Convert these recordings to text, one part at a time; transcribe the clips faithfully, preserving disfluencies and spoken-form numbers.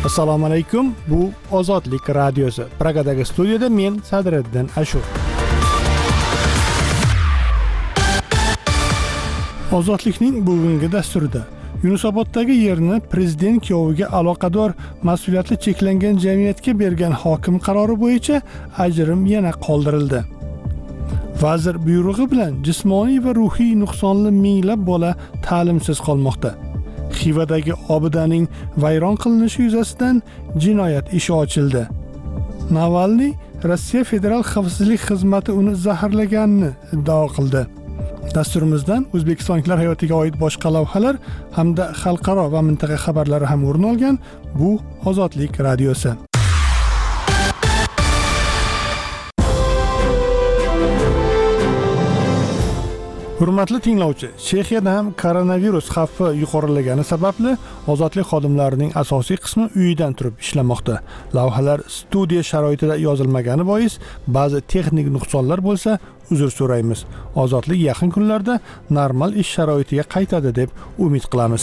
Assalomu alaykum. Bu Ozodlik radiosi. Pragadagi studiyada men Sadriddin Ashur. Ozodlikning bugungi dasturida Yunusoboddagi yerni prezident kuyoviga aloqador mas'uliyati cheklangan jamiyatga bergan hokim qarori bo'yicha ajrim yana qoldirildi. Vazir buyrug'i bilan jismoniy va ruhiy nuqsonli minglab bola ta'limsiz qolmoqda. Xivadagi obidaning vayron qilinishi yuzasidan jinoyat ishi ochildi. Navalniy Rossiya Federal xavfsizlik xizmati uni zaharlaganini iddao qildi. Dasturimizdan o'zbekistonliklar hayotiga oid boshqa lavhalar hamda xalqaro va mintaqa xabarlari ham o'rin olgan. Bu Ozodlik radiosi. Hurmatli tinglovchi, Chexiyada ham koronavirus xavfi yuqorilagani sababli ozodlik xodimlarining asosiy qismi uyidan turib ishlamoqda. Lavhalar studiya sharoitida yozilmagani bois ba'zi texnik nuqsonlar bo'lsa, uzr so'raymiz. Ozodlik yaqin kunlarda normal ish sharoitiga qaytadi deb umid qilamiz.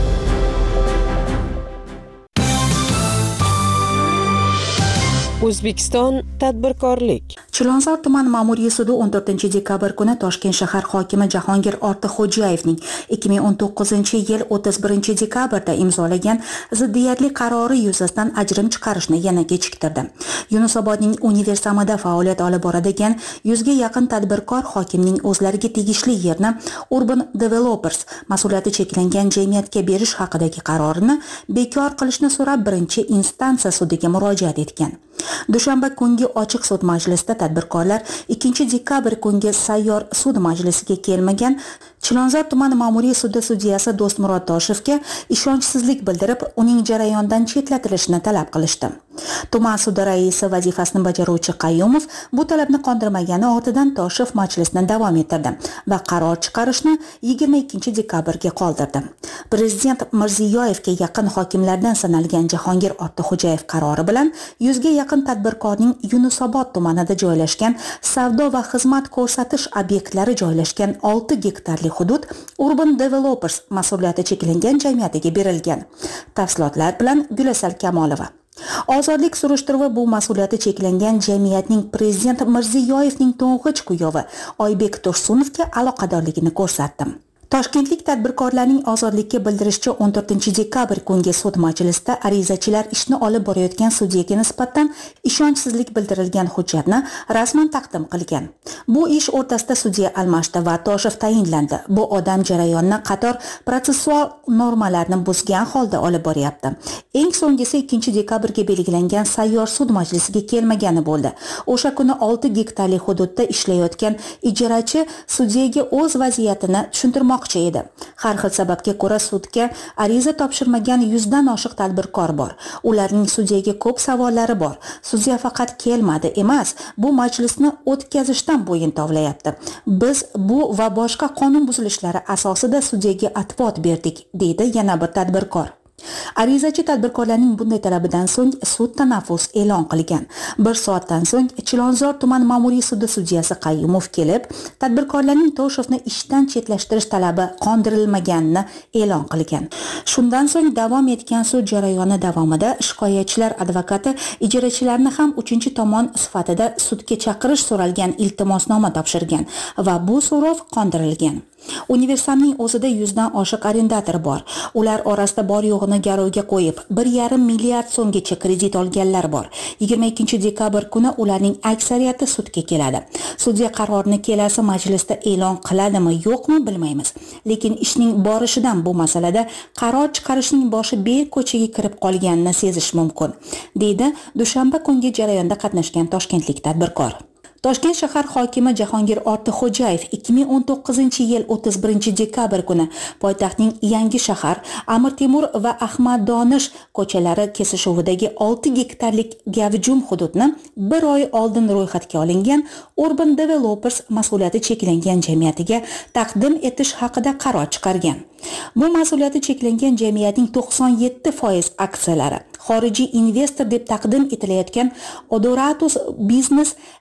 O'zbekiston tadbirkorlik. Chilonzor tuman ma'muriy sudi o'n to'rtinchi dekabr kuni Toshkent shahar hokimi Jahongir Ortiqxo'jayevning ikki ming o'n to'qqizinchi yil o'ttiz birinchi dekabrda imzolagan ziddiyatli qarori yuzasidan ajrim chiqarishni yana kechiktirdi. Yunusobodning universiamida faoliyat olib boradigan yuzga yaqin tadbirkor hokimning o'zlariga tegishli yerni Urban Developers mas'uliyati cheklangan jamiyatga berish haqidagi qarorini bekor qilishni so'rab birinchi instansiya sudiga murojaat etgan. Dushanba kungi ochiq sud majlisida tadbirkorlar ikkinchi dekabr kungi sayyor sud majlisiga kelmagan Chilonzor tuman ma'muriy sudi sudyasi Do'stmurod Toshevga ishonchsizlik bildirib, uning jarayondan chetlatilishini talab qilishdi. Tuman sudi raisi vazifasini bajaruvchi Qayyumov bu talabni qondirmagani ortidan Toshev majlisni davom ettirdi va qaror chiqarishni yigirma ikkinchi dekabrga qoldirdi. Prezident Mirziyoyevga yaqin hokimlardan sanalgan Jahongir Ortiqxo'jayev qarori bilan yuzga yaqin tadbirkorning Yunusobod tumanida joylashgan savdo va xizmat ko'rsatish obyektlari joylashgan olti gektarli hudud Urban Developers mas'uliyati cheklangan jamiyatiga berilgan. Tafsilotlar bilan Gulasal Kamolova. Ozodlik surishtiruvi bu mas'uliyati cheklangan jamiyatning prezident Mirziyoyevning to'ng'ich kuyovi Oybek Tursunovga aloqadorligini ko'rsatdi. Toshkentlik tadbirkorlarning ozodlikka bildirishicha o'n to'rtinchi dekabr kungi sud majlisida arizachilar ishni olib borayotgan sudyaga nisbatan ishonchsizlik bildirilgan hujjatni rasman taqdim qilgan. Bu ish o'rtasida sudya almashdi va Toshev tayinlandi. Bu odam jarayonni qator protsessual normalarni buzgan holda olib boryapti. Eng so'nggisi ikkinchi dekabrga belgilangan sayyor sud majlisiga kelmagani bo'ldi. O'sha kuni olti gektarli hududda ishlayotgan ijarachi sudyaga o'z vaziyatini tushuntirmoqchi edi. Har xil sababga ko'ra sudga ariza topshirmagan yuzdan oshiq tadbirkor bor. Ularning sudyaga ko'p savollari bor. Sudya faqat kelmadi emas, bu majlisni o'tkazishdan bo'yin tovlayapti. Biz bu va boshqa qonun buzilishlari asosida sudyaga atvot berdik, deydi yana bir tadbirkor. Arizachi tadbirkorlarning bunday talabidan so'ng sud tanaffus e'lon qilgan. Bir soatdan so'ng Chilonzor tuman ma'muriy sudi sudyasi Qayyumov kelib, tadbirkorlarning Toshevni ishdan chetlashtirish talabi qondirilmaganini e'lon qilgan. Shundan so'ng davom etgan sud jarayoni davomida shikoyatchilar advokati ijarachilarni ham uchinchi tomon sifatida sudga chaqirish so'ralgan iltimosnoma topshirgan va bu so'rov qondirilgan. Universiamning o'zida yuzdan oshiq arendator bor. Ular orasida bor yo'g'ini garovga qo'yib, bir yarim milliard so'mgacha kredit olganlar bor. yigirma ikkinchi dekabr kuni ularning aksariyati sudga keladi. Sudya qarorini kelasi majlisda e'lon qiladimi, yo'qmi bilmaymiz. Lekin ishning borishidan bu masalada qaror chiqarishning boshi beko'chaga kirib qolganini sezish mumkin, deydi dushanba kungi jarayonda qatnashgan toshkentlik tadbirkor. Toshkent shahar hokimi Jahongir Ortiqxo'jayev ikki ming o'n to'qqizinchi yil o'ttiz birinchi dekabr kuni poytaxtning Yangi shahar, Amir Temur va Ahmad Donish ko'chalari kesishuvidagi olti gektarlik gavjum hududni bir oy oldin ro'yxatga olingan Urban Developers mas'uliyati cheklangan jamiyatiga taqdim etish haqida qaror chiqargan. Bu mas'uliyati cheklangan jamiyatning to'qson yetti foiz aksiyalari xorijiy investor deb taqdim etilayotgan Odoratus Business L L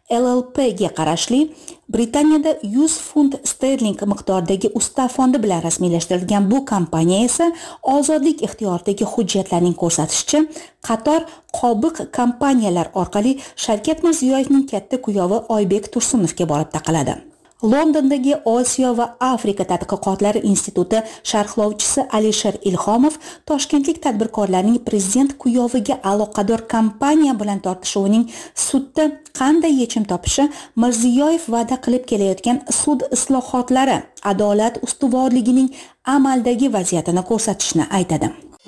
Pga qarashli Britaniyada yuz funt sterling miqdoridagi usta fondi bilan rasmiylashtirilgan bu kompaniya esa ozodlik ixtiyoridagi hujjatlarning ko'rsatishicha qator qobiq kompaniyalar orqali Shavkat Mirziyoyevning katta kuyovi Oybek Tursunovga borib taqaladi. Londondagi Osiyo va Afrika tadqiqotlari instituti sharhlovchisi Alisher Ilhomov toshkentlik tadbirkorlarning prezident kuyoviga aloqador kompaniya bilan tortishuvining sudda qanday yechim topishi Mirziyoyev va'da qilib kelayotgan sud islohotlari adolat ustuvorligining amaldagi vaziyatini ko'rsatishini aytadi.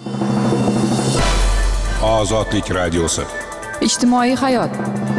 Ozodlik radiosi. Ijtimoiy hayot.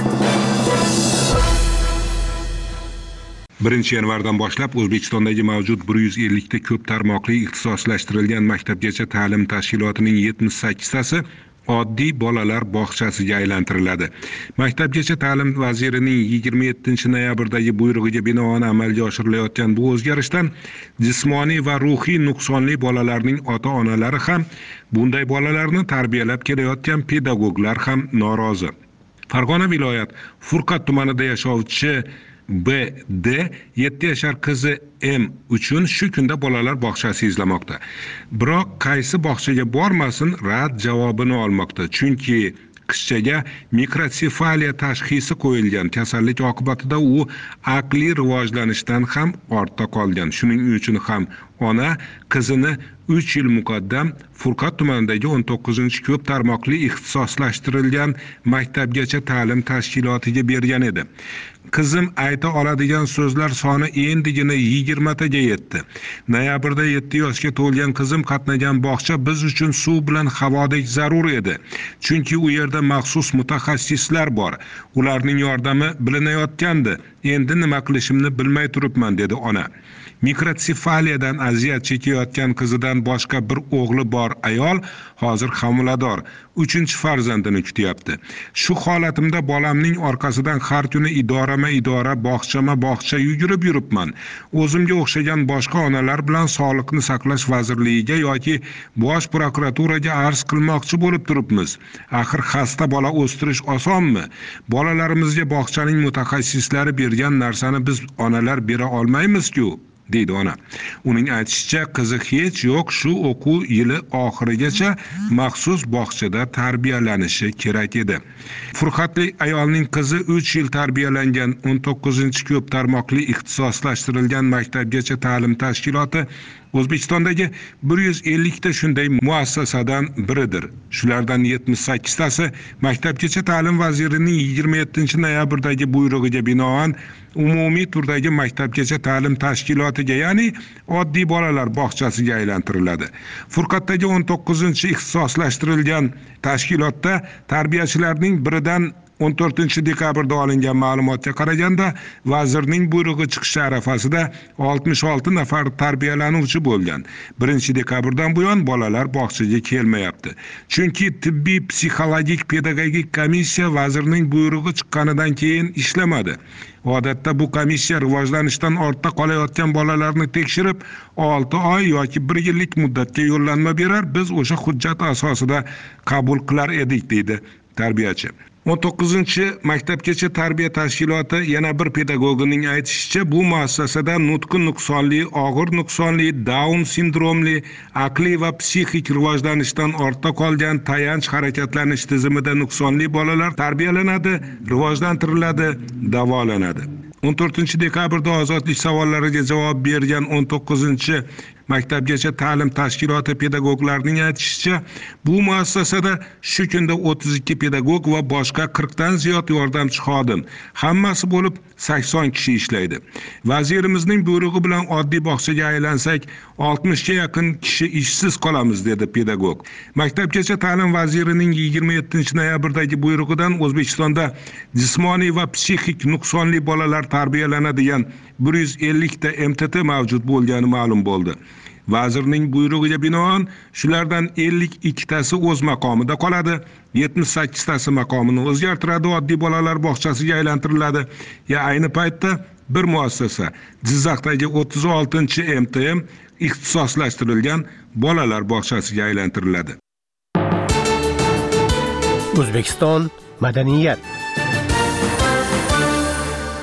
birinchi yanvardan boshlab O'zbekistondagi mavjud bir yuz ellik ta ko'p tarmoqli ixtisoslashtirilgan maktabgacha ta'lim tashkilotining yetmish sakkiztasi oddiy bolalar bog'chasiga aylantiriladi. Maktabgacha ta'lim vazirining yigirma yettinchi noyabrdagi buyrug'iga binoan amalga oshirilayotgan bu o'zgarishdan jismoniy va ruhiy nuqsonli bolalarning ota-onalari ham, bunday bolalarni tarbiyalab kelayotgan pedagoglar ham norozi. Farg'ona viloyat Furqat tumanida yashovchi B D yetti yashar qizi M uchun shu kunda bolalar bog'chasi izlamoqda. Biroq qaysi bog'chaga bormasin rad javobini olmoqda. Chunki qizchaga mikrosefaliya tashxisi qo'yilgan. Kasallik oqibatida u aqliy rivojlanishdan ham ortda qolgan. Shuning uchun ham ona qizini uch yil muqaddam Furqat tumanidagi o'n to'qqizinchi ko'p tarmoqli ixtisoslashtirilgan maktabgacha ta'lim tashkilotiga bergan edi. Qizim ayta oladigan so'zlar soni endigina yigirma taga yetdi. Noyabrda yetti yoshga to'lgan qizim qatnagan bog'cha biz uchun suv bilan havodek zarur edi. Chunki u yerda maxsus mutaxassislar bor. Ularning yordami bilinayotgandi. Endi nima qilishimni bilmay turibman, dedi ona. Mikrosefaliyadan aziyat chekayotgan qizidan boshqa bir o'g'li bor ayol hozir homilador, uchinchi farzandini kutyapti. Shu holatimda bolamning orqasidan har kuni idorama-idora, bog'chama-bog'cha yugurib yuribman. O'zimga o'xshagan boshqa onalar bilan Sog'liqni saqlash vazirligiga yoki bosh prokuraturaga arz qilmoqchi bo'lib turibmiz. Axir xasta bola o'stirish osonmi? Bolalarimizga bog'chaning mutaxassislari bergan narsani biz onalar bera olmaymiz-ku, deydi ona. Uning aytishicha, qizi hech yo'q shu o'quv yili oxirigacha maxsus bog'chada tarbiyalanishi kerak edi. Furqatli ayolning qizi uch yil tarbiyalangan o'n to'qqizinchi ko'p tarmoqli ixtisoslashtirilgan maktabgacha ta'lim tashkiloti O'zbekistondagi bir yuz ellik ta shunday muassasadan biridir. Shulardan yetmish sakkiztasi maktabgacha ta'lim vazirining yigirma yettinchi noyabrdagi buyrug'iga binoan umumiy turdagi maktabgacha ta'lim tashkilotiga, ya'ni oddiy bolalar bog'chasiga aylantiriladi. Furqatdagi o'n to'qqizinchi ixtisoslashtirilgan tashkilotda tarbiyachilarning biridan o'n to'rtinchi dekabrda olingan ma'lumotga qaraganda vazirning buyrug'i chiqishi arafasida oltmish olti nafar tarbiyalanuvchi bo'lgan. birinchi dekabrdan buyon bolalar bog'chaga kelmayapti. Chunki tibbiy psixologik pedagogik komissiya vazirning buyrug'i chiqqanidan keyin ishlamadi. Odatda bu komissiya rivojlanishdan ortda qolayotgan bolalarni tekshirib olti oy yoki bir yillik muddatga yo'llanma berar, biz o'sha hujjat asosida qabul qilar edik, deydi tarbiyachi. o'n to'qqizinchi maktabgacha tarbiya tashkiloti yana bir pedagogining aytishicha, bu muassasada nutqi nuqsonli, og'ir nuqsonli, Down sindromli, aqliy va psixik rivojlanishdan ortda qolgan, tayanch harakatlanish tizimida nuqsonli bolalar tarbiyalanadi, rivojlantiriladi, davolanadi. o'n to'rtinchi dekabrda ozodlik savollariga javob bergan o'n to'qqizinchi maktabgacha ta'lim tashkiloti pedagoglarining aytishicha, bu muassasada shu kunda o'ttiz ikki pedagog va boshqa qirqdan ziyod yordamchi xodim, hammasi bo'lib sakson kishi ishlaydi. Vazirimizning buyrug'i bilan oddiy bog'chaga aylansak, oltmishga yaqin kishi ishsiz qolamiz, dedi pedagog. Maktabgacha ta'lim vazirining yigirma yettinchi noyabrdagi buyrug'idan O'zbekistonda jismoniy va psixik nuqsonli bolalar tarbiyalanadigan bir yuz ellik ta M T T mavjud bo'lgani ma'lum bo'ldi. Vazirning buyrug'iga binoan shulardan ellik ikkitasi o'z maqomida qoladi, yetmish sakkiztasi maqomini o'zgartiradi, oddiy bolalar bog'chasiga aylantiriladi. Ya ayni paytda bir muassasa Jizzaxdagi o'ttiz oltinchi M T M ixtisoslashtirilgan bolalar bog'chasiga aylantiriladi. O'zbekiston madaniyat.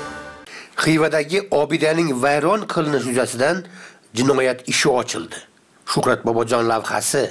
Xivadagi obidaning vayron qilinishi yuzasidan jinoyat ishi ochildi. Shuhrat Bobojon lavhasi.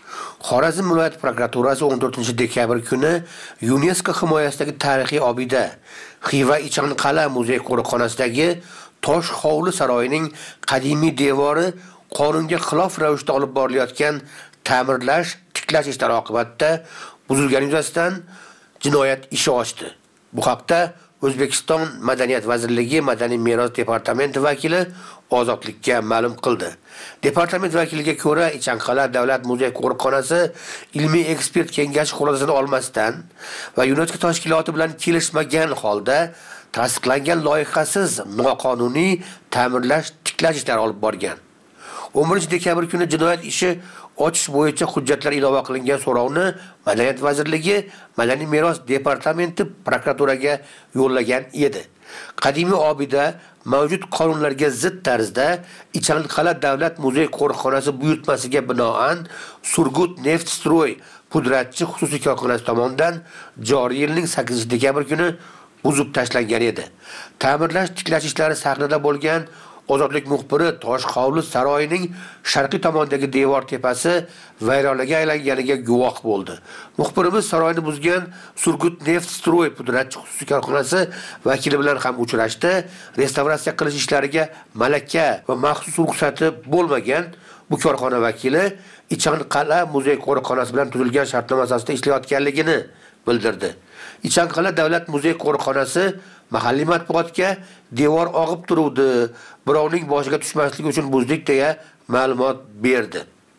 Xorazm viloyat prokuraturasi o'n to'rtinchi dekabr kuni UNESCO himoyasidagi tarixiy obida Xiva Ichanqal'a muzey qo'riqxonasidagi Tosh hovli saroyining qadimiy devori qonunga xilof ravishda olib borilayotgan ta'mirlash, tiklash ishlari oqibatida buzilgani yuzasidan jinoyat ishi ochdi. Bu haqda O'zbekiston Madaniyat vazirligi Madaniy meros departamenti vakili Ozodlikka ma'lum qildi. Departament vakiliga ko'ra, Ichanqal'a davlat muzey qo'riqxonasi ilmiy ekspert kengashi xulosasini olmasdan va UNESCO tashkiloti bilan kelishmagan holda tasdiqlangan loyihasiz noqonuniy ta'mirlash, tiklash ishlari olib borgan. o'n birinchi dekabr kuni jinoyat ishi ochish bo'yicha hujjatlar ilova qilingan so'rovni Madaniyat vazirligi Madaniy meros departamenti prokuraturaga yo'llagan edi. Qadimiy obida mavjud qonunlarga zid tarzda Ichanqal'a davlat muzey qo'riqxonasi buyurtmasiga binoan Surgut Neftstroy pudratchi xususiy korxonasi tomonidan joriy yilning sakkizinchi dekabr kuni buzib tashlangan edi. Ta'mirlash, tiklash ishlari sahnada bo'lgan Ozodlik muxbiri Tosh hovli saroyining sharqiy tomondagi devor tepasi vayronaga aylanganiga guvoh bo'ldi. Muxbirimiz saroyni buzgan Surgut Neftstroy pudratchi xususiy korxonasi vakili bilan ham uchrashdi. Restavratsiya qilish ishlariga malaka va maxsus ruxsati bo'lmagan bu korxona vakili Ichanqal'a muzey qo'riqxonasi bilan tuzilgan shartnoma asosida ishlayotganligini bildirdi. Ichanqal'a davlat muzey qo'riqxonasi mahalliy matbuotga devor og'ib turuvdi, birovning boshiga tushmasligi uchun buzdik deya ma'lumot berdi.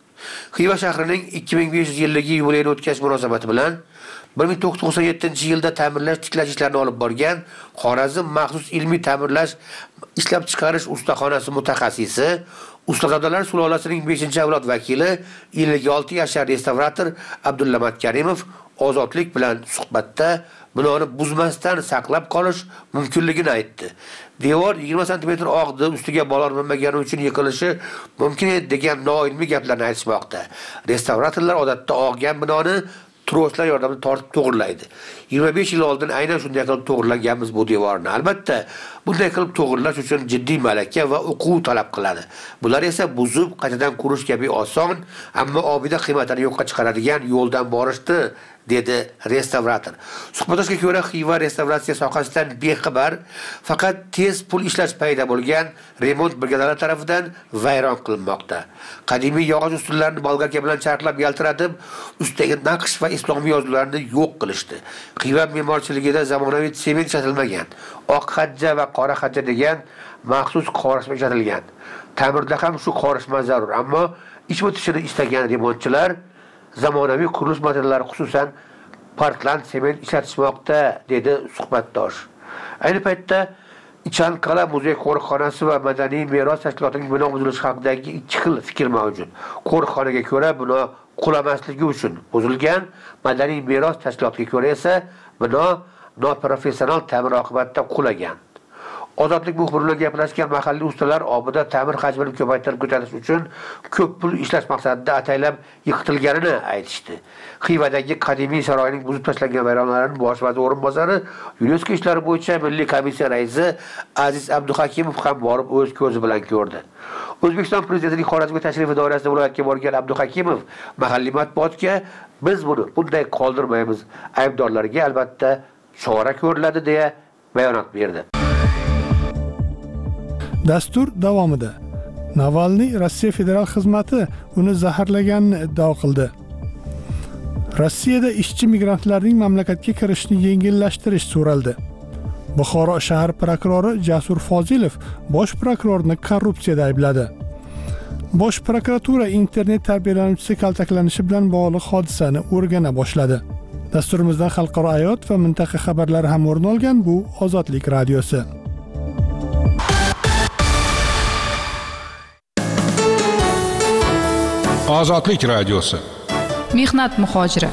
Xiva shahrining ikki ming besh yuz yilligi yubileyini o'tkazish munosabati bilan bir ming to'qqiz yuz to'qson yettinchi yilda ta'mirlash, tiklash ishlarini olib borgan Xorazm maxsus ilmiy ta'mirlash ishlab chiqarish ustaxonasi mutaxassisi, Ustazodalar sulolasining beshinchi avlod vakili, ellik olti yashar restavrator Abdullamat Karimov Ozodlik bilan suhbatda binoni buzmasdan saqlab qolish mumkinligini aytdi. Devor yigirma santimetr og'di, ustiga bolor minmagani uchun yiqilishi mumkin degan noilmiy gaplarni aytishmoqda. Restavratorlar odatda og'gan binoni troslar yordamida tortib to'g'irlaydi. yigirma besh yil oldin aynan shunday qilib to'g'irlanganmiz bu devorni. Albatta, bunday qilib to'g'irlash uchun jiddiy malaka va o'quv talab qiladi. Bular esa buzib, qaytadan qurish kabi oson, ammo obida qiymatini yo'qqa chiqaradigan yo'ldan borishdi, dedi restavrator. Suhbatdoshga ko'ra, Xiva restavratsiya sohasidan bexabar, faqat tez pul ishlash payida bo'lgan remont brigadalari tomonidan vayron qilinmoqda. Qadimiy yog'och ustunlarni bolgarka bilan charxlab yaltiratib, ustidagi naqsh va islomiy yozuvlarni yo'q qilishdi. Xiva me'morchiligida zamonaviy sement ishlatilmagan, oq xajja va qora xajja degan maxsus qorishma ishlatilgan. Ta'mirda ham shu qorishma zarur, ammo ish o'tishini istagan remontchilar zamonaviy qurilish materiallari, xususan Portland sement ishlatishmoqda, dedi suhbatdosh. Ayni paytda Ichanqal'a muzey qo'riqxonasi va madaniy meros tashkilotining bino buzilishi haqidagi ikki xil fikr mavjud. Qo'riqxonaga ko'ra bino qulamasligi uchun buzilgan, madaniy meros tashkilotiga ko'ra esa bino noprofessional ta'mir oqibatida qulagan. Ozodlik muxbiri bilan gaplashgan mahalliy ustalar obida ta'mir hajmini ko'paytirib ko'tarish uchun ko'p pul ishlash maqsadida ataylab yiqitilganini aytishdi. Xivadagi qadimiy saroyning buzib tashlangan vayronlarining bosh vazir o'rinbosari, UNESCO ishlari bo'yicha milliy komissiya raisi Aziz Abduhakimov ham borib o'z ko'zi bilan ko'rdi. O'zbekiston prezidentining Xorazmga tashrifi doirasida viloyatga borgan Abduhakimov mahalliy matbuotga biz buni bunday qoldirmaymiz, aybdorlarga albatta chora ko'riladi deya bayonot berdi. Dastur davomida Navalniy Rossiya federal xizmati uni zaharlaganini iddao qildi. Rossiyada ishchi migrantlarning mamlakatga kirishni yengillashtirish so'raldi. Buxoro shahar prokurori Jasur Fozilov bosh prokurorni korrupsiyada aybladi. Bosh prokuratura internet tarbiyalanuvchisi kaltaklanishi bilan bog'liq hodisani o'rgana boshladi. Dasturimizdan xalqaro hayot va mintaqa xabarlari ham o'rin olgan bu Ozodlik radiosi. Ozodlik radiosi. Mehnat muhojiri.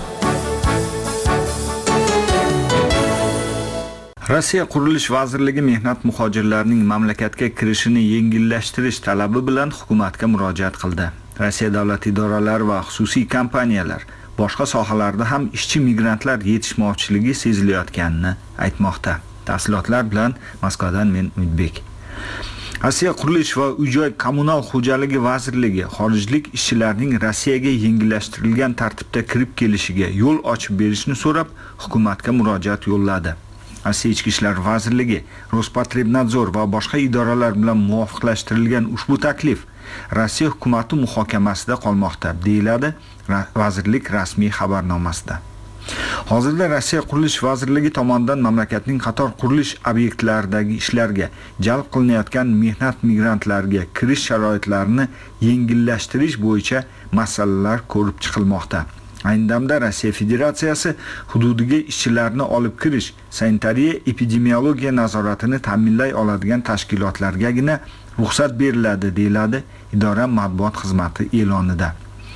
Rossiya Qurilish vazirligi mehnat muhojirlarining mamlakatga kirishini yengillashtirish talabi bilan hukumatga murojaat qildi. Rossiya davlat idoralari va xususiy kompaniyalar boshqa sohalarda ham ishchi migrantlar yetishmovchiligi sezilayotganini aytmoqda. Tafsilotlar bilan Moskvadan men Umidbek. Rossiya qurilish va uy-joy kommunal xo'jaligi vazirligi xorijlik ishchilarning Rossiyaga yengillashtirilgan tartibda kirib kelishiga yo'l ochib berishni so'rab hukumatga murojaat yo'lladi. Rossiya Ichki ishlar vazirligi, Rospotrebnadzor va boshqa idoralar bilan muvofiqlashtirilgan ushbu taklif Rossiya hukumati muhokamasida qolmoqda, deyiladi vazirlik rasmiy xabarnomasida. Hozirda Rossiya qurilish vazirligi tomonidan mamlakatning qator qurilish obyektlaridagi ishlarga jalb qilinayotgan mehnat migrantlarga kirish sharoitlarini yengillashtirish bo'yicha masalalar ko'rib chiqilmoqda. Ayni damda Rossiya Federatsiyasi hududiga ishchilarni olib kirish, sanitariya epidemiologiya nazoratini ta'minlay oladigan tashkilotlargagina ruxsat beriladi, deyiladi idora matbuot xizmati e'lonida.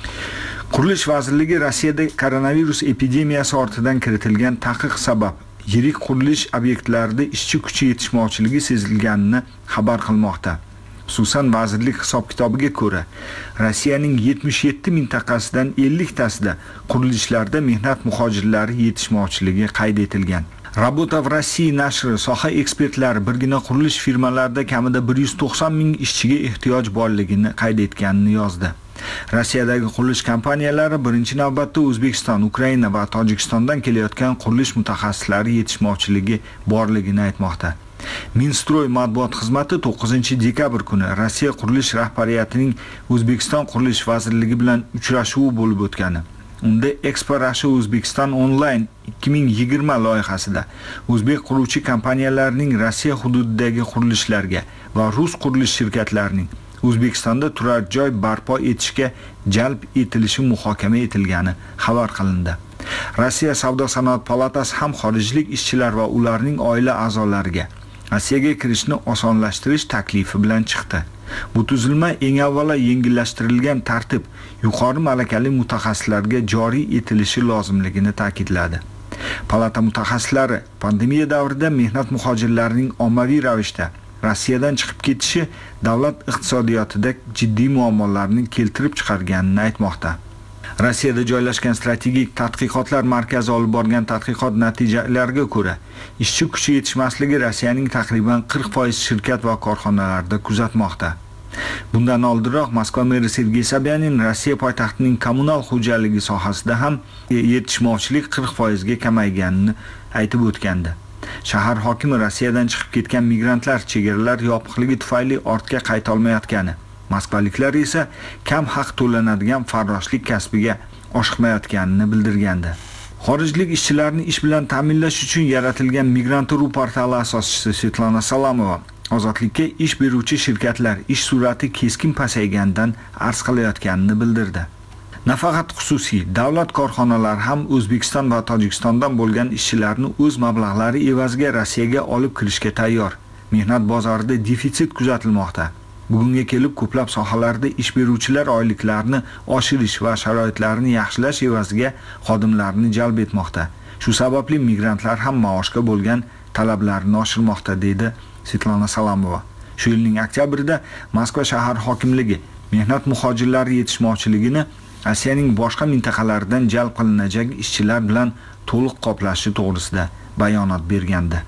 Qurilish vazirligi Rossiyada koronavirus epidemiyasi ortidan kiritilgan taqiq sabab yirik qurilish obyektlarida ishchi kuchi yetishmovchiligi sezilganini xabar qilmoqda. Xususan vazirlik hisob-kitobiga ko'ra, Rossiyaning yetmish yetti mintaqasidan ellik tasida qurilishlarda mehnat muhojirlari yetishmovchiligi qayd etilgan. Rabota v Rossiya nashri soha ekspertlari birgina qurilish firmalarida kamida bir yuz to'qson ming ishchiga ehtiyoj borligini qayd etganini yozdi. Rossiyadagi qurilish kompaniyalari birinchi navbatda O'zbekiston, Ukraina va Tojikistondan kelayotgan qurilish mutaxassislari yetishmovchiligi borligini aytmoqda. Minstroy matbuot xizmati to'qqizinchi dekabr kuni Rossiya qurilish rahbariyatining O'zbekiston qurilish vazirligi bilan uchrashuvi bo'lib o'tgani. Unda Expo Russia O'zbekiston Online ikki ming yigirma loyihasida o'zbek quruvchi kompaniyalarining Rossiya hududidagi qurilishlarga va rus qurilish shirkatlarining O'zbekistonda turar joy barpo etishga jalb etilishi muhokama etilgani xabar qilindi. Rossiya Savdo-sanoat palatasi ham xorijlik ishchilar va ularning oila a'zolariga Rossiyaga kirishni osonlashtirish taklifi bilan chiqdi. Bu tuzilma eng avvalo yengillashtirilgan tartib yuqori malakali mutaxassislarga joriy etilishi lozimligini ta'kidladi. Palata mutaxassislari pandemiya davrida mehnat muhojirlarining ommaviy ravishda Rossiyadan chiqib ketishi davlat iqtisodiyotida jiddiy muammolarni keltirib chiqarganini aytmoqda. Rossiyada joylashgan strategik tadqiqotlar markazi olib borgan tadqiqot natijalariga ko'ra, ishchi kuchi yetishmasligi Rossiyaning taxriban qirq foiz shirkat va korxonalarida kuzatmoqda. Bundan oldinroq Moskva meri Sergey Sobyanin Rossiya poytaxtining kommunal xo'jaligi sohasida ham yetishmovchilik qirq foizga kamayganini aytib o'tgandi. Shahar hokimi Rossiyadan chiqib ketgan migrantlar chegaralar yopiqligi tufayli ortga qayta olmayotgani, moskvaliklar esa kam haq to'lanadigan farroshlik kasbiga oshiqmayotganini bildirgandi. Xorijlik ishchilarni ish bilan ta'minlash uchun yaratilgan Migrant.ru portali asoschisi Svetlana Salamova ozodlikka ish beruvchi shirkatlar ish sur'ati keskin pasaygandan arz qilayotganini bildirdi. Nafaqat xususiy, davlat korxonalari ham O'zbekiston va Tojikistondan bo'lgan ishchilarni o'z mablag'lari evaziga Rossiyaga olib kirishga tayyor. Mehnat bozorida defitsit kuzatilmoqda. Bugunga kelib ko'plab sohalarda ish beruvchilar oyliklarini oshirish va sharoitlarini yaxshilash evaziga xodimlarni jalb etmoqda. Shu sababli migrantlar ham maoshga bo'lgan talablarini oshirmoqda, dedi Svetlana Salamova. Shu yilning oktyabrida Moskva shahar hokimligi mehnat muhojirlari yetishmovchiligini Rossiyaning boshqa mintaqalaridan jalb qilinajak ishchilar bilan to'liq qoplashi to'g'risida bayonot bergandi.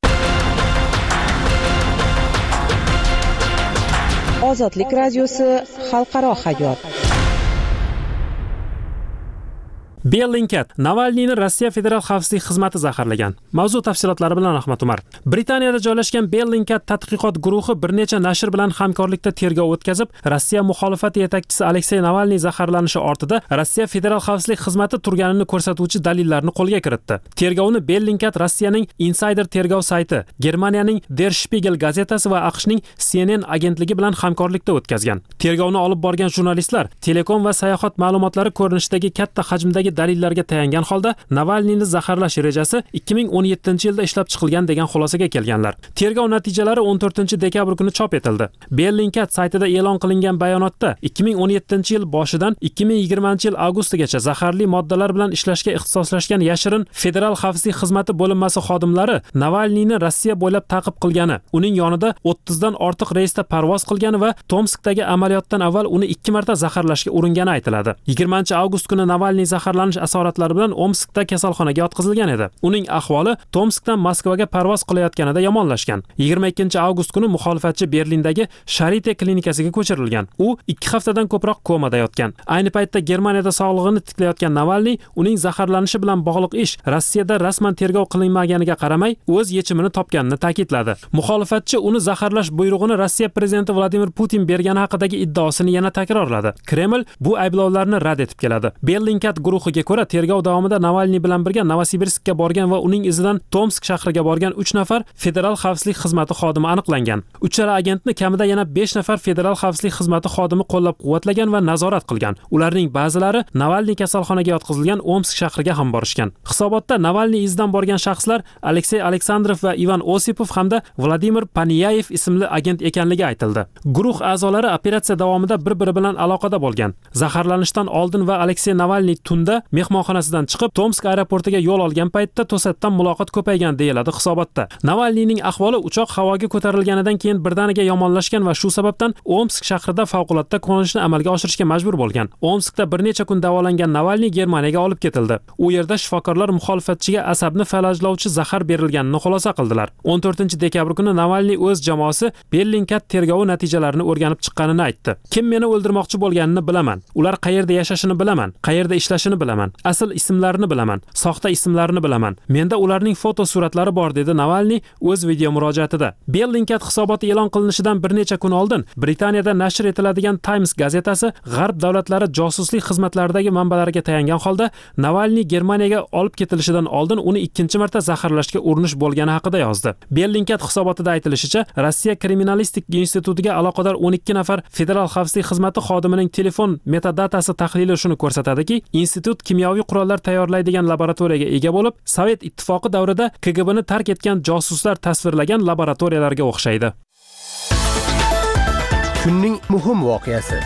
Ozodlik radiosi xalqaro hayot. Bellingcat Navalniyni Rossiya Federal xavfsizlik xizmati zaharlagan. Mavzu tafsilotlari bilan Ahmad Umar. Britaniyada joylashgan Bellingcat tadqiqot guruhi bir necha nashr bilan hamkorlikda tergov o'tkazib, Rossiya muxolifati yetakchisi Aleksey Navalniy zaharlanishi ortida Rossiya Federal xavfsizlik xizmati turganini ko'rsatuvchi dalillarni qo'lga kiritdi. Tergovni Bellingcat Rossiyaning Insider tergov sayti, Germaniyaning Der Spiegel gazetasi va AQShning C N N agentligi bilan hamkorlikda o'tkazgan. Tergovni olib borgan jurnalistlar telekom va sayohat ma'lumotlari ko'rinishidagi katta hajmdagi dalillarga tayangan holda Navalniyni zaharlash rejasi ikki ming o'n yettinchi yilda ishlab chiqilgan degan xulosaga kelganlar. Tergov natijalari o'n to'rtinchi dekabr kuni chop etildi. Bellingcat saytida e'lon qilingan bayonotda ikki ming o'n yettinchi yil boshidan ikki ming yigirmanchi yil avgustigacha zaharli moddalar bilan ishlashga ixtisoslashgan yashirin Federal xavfsizlik xizmati bo'linmasi xodimlari Navalniyni Rossiya bo'ylab ta'qib qilgani, uning yonida o'ttizdan ortiq reysda parvoz qilgani va Tomskdagi amaliyotdan avval uni ikki marta zaharlashga uringani aytiladi. yigirmanchi avgust kuni Navalniy zaharlandi zaharlanish asoratlari bilan Omskda kasalxonaga yotqizilgan edi. Uning ahvoli Tomskdan Moskvaga parvoz qilayotganida yomonlashgan. yigirma ikkinchi avgust kuni muxolifatchi Berlindagi Sharite klinikasiga ko'chirilgan. U ikki haftadan ko'proq komada yotgan. Ayni paytda Germaniyada sog'lig'ini tiklayotgan Navalniy uning zaharlanishi bilan bog'liq ish Rossiyada rasman tergov qilinmaganiga qaramay o'z yechimini topganini ta'kidladi. Muxolifatchi uni zaharlash buyrug'ini Rossiya prezidenti Vladimir Putin bergani haqidagi iddaosini yana takrorladi. Kreml bu ayblovlarni rad etib keladi. Bellingcat guruhiga ko'ra, tergov davomida Navalniy bilan birga Novosibirskka borgan va uning izidan Tomsk shahriga borgan uch nafar federal xavfsizlik xizmati xodimi aniqlangan. Uchala agentni kamida yana besh nafar federal xavfsizlik xizmati xodimi qo'llab-quvvatlagan va nazorat qilgan. Ularning ba'zilari Navalniy kasalxonaga yotqizilgan Omsk shahriga ham borishgan. Hisobotda Navalniy izidan borgan shaxslar Aleksey Aleksandrov va Ivan Osipov hamda Vladimir Paniyayev ismli agent ekanligi aytildi. Guruh a'zolari operatsiya davomida bir-biri bilan aloqada bo'lgan. Zaharlanishdan oldin va Aleksey Navalniy tunda mehmonxonasidan chiqib Tomsk aeroportiga yo'l olgan paytda to'satdan muloqot ko'paygan deyiladi hisobotda. Navalniyning ahvoli uchoq havoga ko'tarilganidan keyin birdaniga yomonlashgan va shu sababdan Omsk shahrida favqulodda qo'nishni amalga oshirishga majbur bo'lgan. Omskda bir necha kun davolangan Navalniy Germaniyaga olib ketildi. U yerda shifokorlar muxolifatchiga asabni falajlovchi zahar berilganini xulosa qildilar. o'n to'rtinchi dekabr kuni Navalniy o'z jamoasi Bellingcat tergovi natijalarini o'rganib chiqqanini aytdi. Kim meni o'ldirmoqchi bo'lganini bilaman. Ular qayerda yashashini bilaman, qayerda ishlashini bilaman, asl ismlarini bilaman, soxta ismlarini bilaman. Menda ularning foto suratlari bor, dedi Navalniy o'z video murojaatida. Bellingcat hisoboti e'lon qilinishidan bir necha kun oldin Britaniyada nashr etiladigan Times gazetasi G'arb davlatlari josuslik xizmatlaridagi manbalariga tayangan holda Navalniy Germaniyaga olib ketilishidan oldin uni ikkinchi marta zaharlashga urinish bo'lgani haqida yozdi. Bellingcat hisobotida aytilishicha, Rossiya kriminalistik institutiga aloqador o'n ikki nafar federal xavfsizlik xizmati xodimining telefon metadatasi tahlili shuni ko'rsatadiki, institut kimyoviy qurollar tayyorlaydigan laboratoriyaga ega bo'lib, Sovet ittifoqi davrida K G B'ni tark etgan josuslar tasvirlagan laboratoriyalarga o'xshaydi. Kunning muhim voqeasi.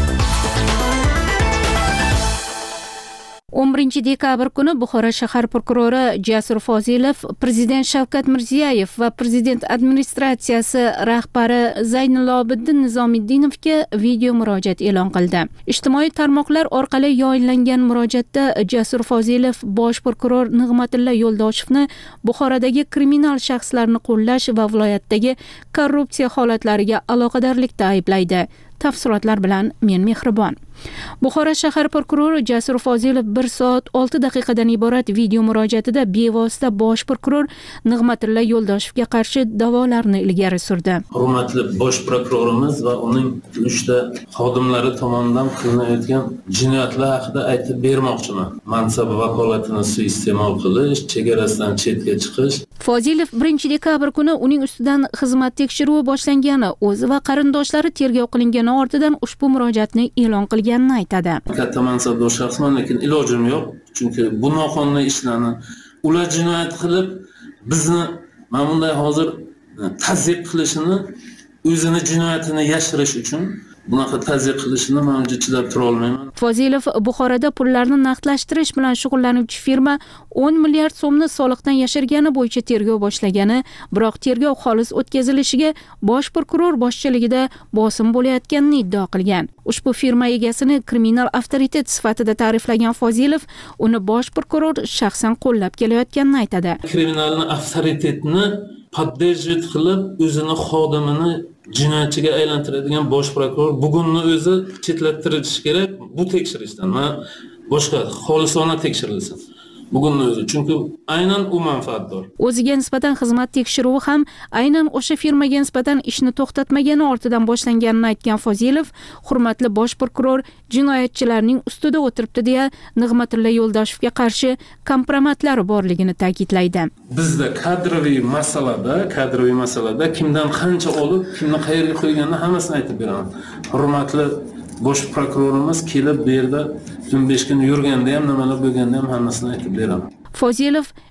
o'n birinchi dekabr kuni Buxoro shahar prokurori Jasur Fozilov prezident Shavkat Mirziyoyev va prezident administratsiyasi rahbari Zaynalobiddin Nizomiddinovga video murojaat e'lon qildi. Ijtimoiy tarmoqlar orqali yoyinlangan murojaatda Jasur Fozilov bosh prokuror Nig'matilla Yo'ldoshevni Buxorodagi kriminal shaxslarni qo'llash va viloyatdagi korrupsiya holatlariga aloqadorlikda ayblaydi. Tafsilotlar bilan men Mehribon. Buxoro shahar prokurori Jasur Fozilov bir soat olti daqiqadan iborat video murojaatida bevosita bosh prokuror Nig'matilla Yo'ldoshevga qarshi da'volarni ilgari surdi. Hurmatli bosh prokurorimiz va uning uchta xodimlari tomonidan qilinayotgan jinoyatlar haqida aytib bermoqchiman. Mansab vakolatini suiiste'mol qilish, chegarasidan chetga chiqish. Fozilov birinchi dekabr kuni uning ustidan xizmat tekshiruvi boshlangani, o'zi va qarindoshlari tergov qilingani ortidan ushbu murojaatni e'lon qilganini aytadi. Katta mansabdor shaxsman, lekin ilojim yo'q, chunki bu noqonuniy ishlarni ular jinoyat qilib bizni mana bunday hozir tazyiq qilishini, o'zini jinoyatini yashirish uchun bunaqa tazyiq qilishini men uncha chidab tura olmayman. Fozilov Buxoroda pullarni naqdlashtirish bilan shug'ullanuvchi firma o'n milliard so'mni soliqdan yashirgani bo'yicha tergov boshlagani, biroq tergov xolis o'tkazilishiga bosh prokuror boshchiligida bosim bo'layotganini iddao qilgan. Ushbu firma egasini kriminal avtoritet sifatida ta'riflagan Fozilov uni bosh prokuror shaxsan qo'llab kelayotganini aytadi. Kriminalni avtoritetni poddерживать qilib o'zini xodimini jinoyatchiga aylantiradigan bosh prokuror bugunni o'zi chetlattirilishi kerak bu tekshirishdan. Men boshqa xolisona tekshirilsin. Bugunni o'zi, chunki aynan u manfaatdor. O'ziga nisbatan xizmat tekshiruvi ham aynan o'sha firmaga nisbatan ishni to'xtatmagani ortidan boshlanganini aytgan Fozilov, hurmatli bosh prokuror jinoyatchilarning ustida o'tiribdi deya Nig'matilla Yo'ldoshevga qarshi kompromatlari borligini ta'kidlaydi. Bizda kadroviy masalada, kadroviy masalada kimdan qancha olib, kimni qayerga qo'yganini hammasini aytib beraman. Hurmatli bosh prokurorimiz kelib bu yerda o'n besh kun yurganda ham, nimalar bo'lganda ham hammasini aytib beraman. Fozilov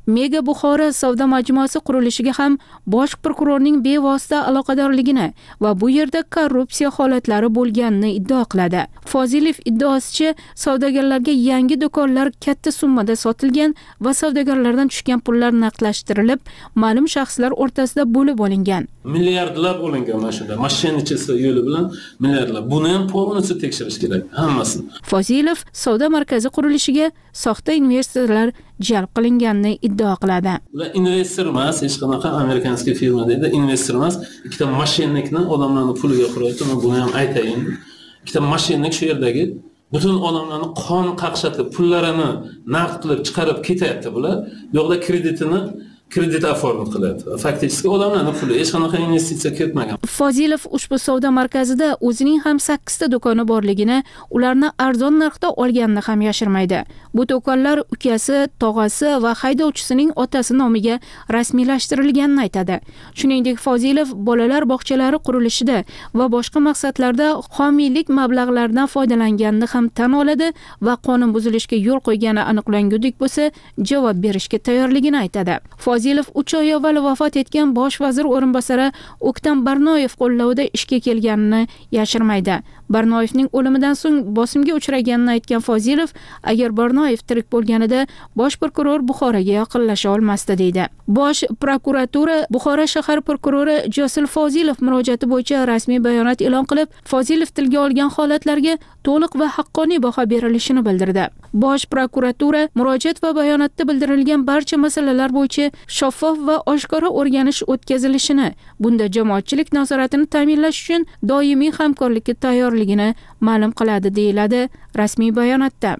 Mega Buxoro savdo majmuasi qurilishiga ham bosh prokurorning bevosita aloqadorligini va bu yerda korrupsiya holatlari bo'lganini iddao qiladi. Fozilov iddaosicha savdogarlarga yangi do'konlar katta summada sotilgan va savdogarlardan tushgan pullar naqdlashtirilib, ma'lum shaxslar o'rtasida bo'lib olingan. Milliardlab olingan mana shunda mashinachilar yo'li bilan milliardlar. Buni ham polnisi tekshirish kerak, hammasini. Fozilov savdo markazi qurilishiga soxta investorlar jalb qilinganini iddao qiladi. Ular investor emas, hech qanaqa amerikanskiy firma deydi, investor emas. Ikkita mashinnikni odamlarning puliga qurayapti, men buni ham aytayin. Ikkita mashinnik shu yerdagi butun odamlarni qon qaqshatib, pullarini naqd qilib chiqarib ketyapti bular. Bu yoqda kreditini kredit oformit qilyapti. Faktiski odamlarning puli hech qanaqa investitsiya ketmagan. Fozilov ushbu savdo markazida o'zining ham sakkizta do'koni borligini, ularni arzon narxda olganini ham yashirmaydi. Bu do'konlar ukasi, tog'asi va haydovchisining otasi nomiga rasmiylashtirilganini aytadi. Shuningdek, Fozilov bolalar bog'chalari qurilishida va boshqa maqsadlarda homiylik mablag'laridan foydalanganini ham tan oladi va qonun buzilishiga yo'l qo'ygani aniqlangudik bo'lsa, javob berishga tayyorligini aytadi. Fozilov uch oy avval vafot etgan bosh vazir o'rinbosari O'ktam Barnoyev qo'llovida ishga kelganini yashirmaydi. Barnoyevning o'limidan so'ng bosimga uchraganini aytgan Fozilov, agar Barnoyev tirik bo'lganida bosh prokuror Buxoroga yaqinlasha olmasdi deydi. Bosh prokuratura Buxoro shahar prokurori Josil Fozilov murojaati bo'yicha rasmiy bayonot e'lon qilib, Fozilov tilga olgan holatlarga to'liq va haqqoniy baho berilishini bildirdi. Bosh prokuratura murojaat va bayonotda bildirilgan barcha masalalar bo'yicha shaffof va oshkora o'rganish o'tkazilishini, bunda jamoatchilik nazoratini ta'minlash uchun doimiy hamkorlikka tayyorligini ma'lum qiladi, deyiladi rasmiy bayonotda.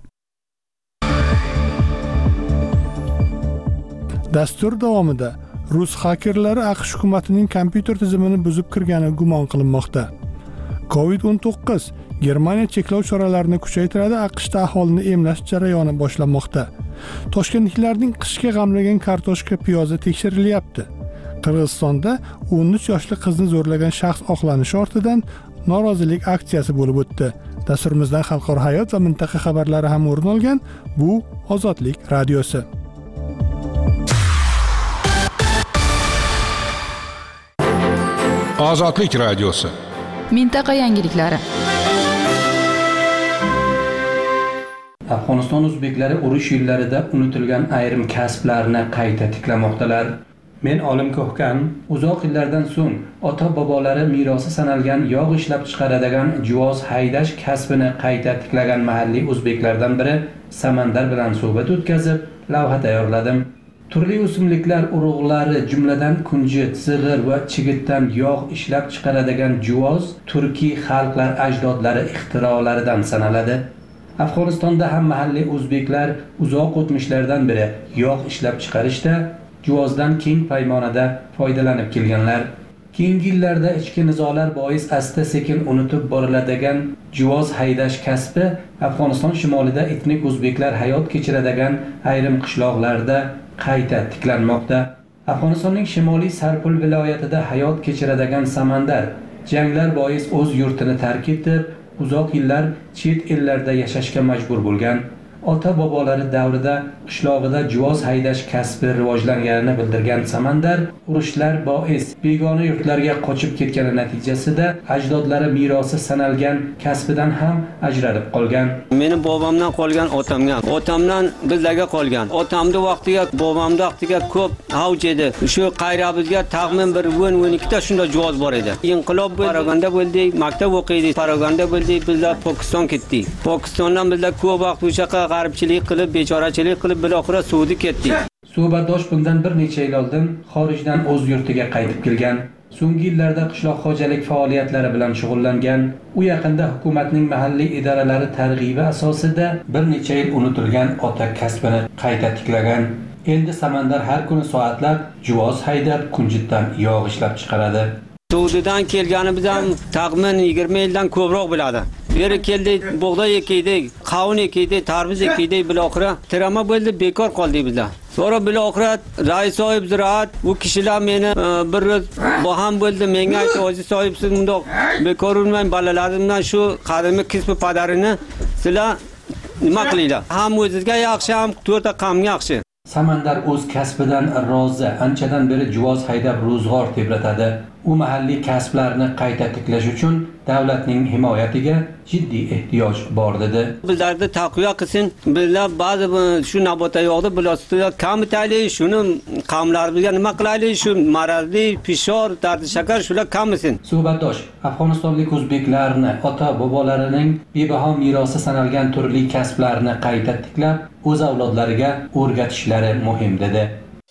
Dastur davomida rus xakerlari AQSh hukumatining kompyuter tizimini buzib kirgani gumon qilinmoqda. covid o'n to'qqiz Germaniya cheklov choralarini kuchaytiradi, AQShda aholini emlash jarayoni boshlanmoqda. Toshkentliklarning qishga g'amlagan kartoshka, piyozi tekshirilyapti. Qirg'izistonda o'n uch yoshli qizni zo'rlagan shaxs oqlanishi ortidan norozilik aksiyasi bo'lib o'tdi. Dasturimizdan xalqaro hayot va mintaqa xabarlari ham o'rin olgan. Bu Ozodlik radiosi. Ozodlik radiosi. Mintaqa yangiliklari. Afg'oniston o'zbeklari urush yillarida unutilgan ayrim kasblarni qayta tiklamoqdalar. Men Olim Ko'hkan uzoq yillardan so'ng ota-bobolari merosi sanalgan yog' ishlab chiqaradigan juvoz haydash kasbini qayta tiklagan mahalliy o'zbeklardan biri Samandar bilan suhbat o'tkazib, lavha tayyorladim. Turli o'simliklar urug'lari, jumladan kunjut, zig'ir va chigitdan yog' ishlab chiqaradigan juvoz turkiy xalqlar ajdodlari ixtirolaridan sanaladi. Afg'onistonda ham mahalliy o'zbeklar uzoq o'tmishlardan beri yog' ishlab chiqarishda juvozdan keng paymonada foydalanib kelganlar. Keyingi yillarda ichki nizolar bois asta-sekin unutib boriladigan juvoz haydash kasbi Afg'oniston shimolida etnik o'zbeklar hayot kechiradigan ayrim qishloqlarda qayta tiklanmoqda. Afg'onistonning shimoliy Sarpul viloyatida hayot kechiradigan Samandar janglar bois o'z yurtini tark etib, uzoq yillar chet ellarda yashashga majbur bo'lgan. Ota-bobolari davrida qishlog'ida juvoz haydash kasbi rivojlanganini bildirgan Samandar, urushlar bois begona yurtlarga qochib ketgani natijasida ajdodlari merosi sanalgan kasbidan ham ajralib qolgan. Meni bobomdan qolgan otamga, otamdan bizlarga qolgan. Otamda vaqtiga, bobomda vaqtiga ko'p avj edi. Shu qayrabizga taxmin bir o'n o'n ikkita shunda juvoz bor edi. Inqilob Paraganda bo'ldik, maktab o'qiydik. Paraganda bo'ldik, bizlar Pokiston ketdik. Pokistondan bizlar ko'p vaqt o'sha g'arbchilik qilib, bechorachilik qilib, biloxira Saudiya ketdik. Suhbatdosh bundan bir necha yil oldin xorijdan o'z yurtiga qaytib kelgan. So'nggi yillarda qishloq xo'jalik faoliyatlari bilan shug'ullangan. U yaqinda hukumatning mahalliy idoralari targ'ibi asosida bir necha yil unutilgan ota kasbini qayta tiklagan. Endi Samandar har kuni soatlab juvoz haydab, kunjutdan yog' ishlab chiqaradi. Saudiyadan kelganimiz ham taxmin yigirma yildan ko'proq bo'ladi. Beri keldik, bug'doy ekdik, qavun ekdik, tarvuz ekdik, biloqira tirama bo'ldi, bekor qoldik bizlar. Sonra biloqira rais sohib ziroat, u kishilar meni bir boham bo'ldi, menga aytdi, "Ozi sohib siz bundoq bekor urmang, balalarimdan shu qadimiy kasb padarini sizlar nima qilinglar? Ham o'zingizga yaxshi, ham to'rtta qavmga yaxshi." Samandar o'z kasbidan rozi, anchadan beri juvoz haydab ro'zg'or tebratadi. U mahalliy kasblarni qayta tiklash uchun davlatning himoyatiga jiddiy ehtiyoj bor dedi. Bizlarda taqviyo qilsin, bizlar ba'zi shu nabota yo'qdi, bular kamitali, shuni qavmlarimizga nima qilaylik, shu marazli, pishor, dardi shakar shular kammisin. Suhbatdosh Afg'onistonlik o'zbeklarni ota bobolarining bebaho merosi sanalgan turli kasblarni qayta tiklab, o'z avlodlariga o'rgatishlari muhim dedi.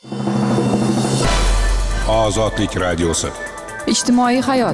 Ozodlik radiosi. Ijtimoiy hayot.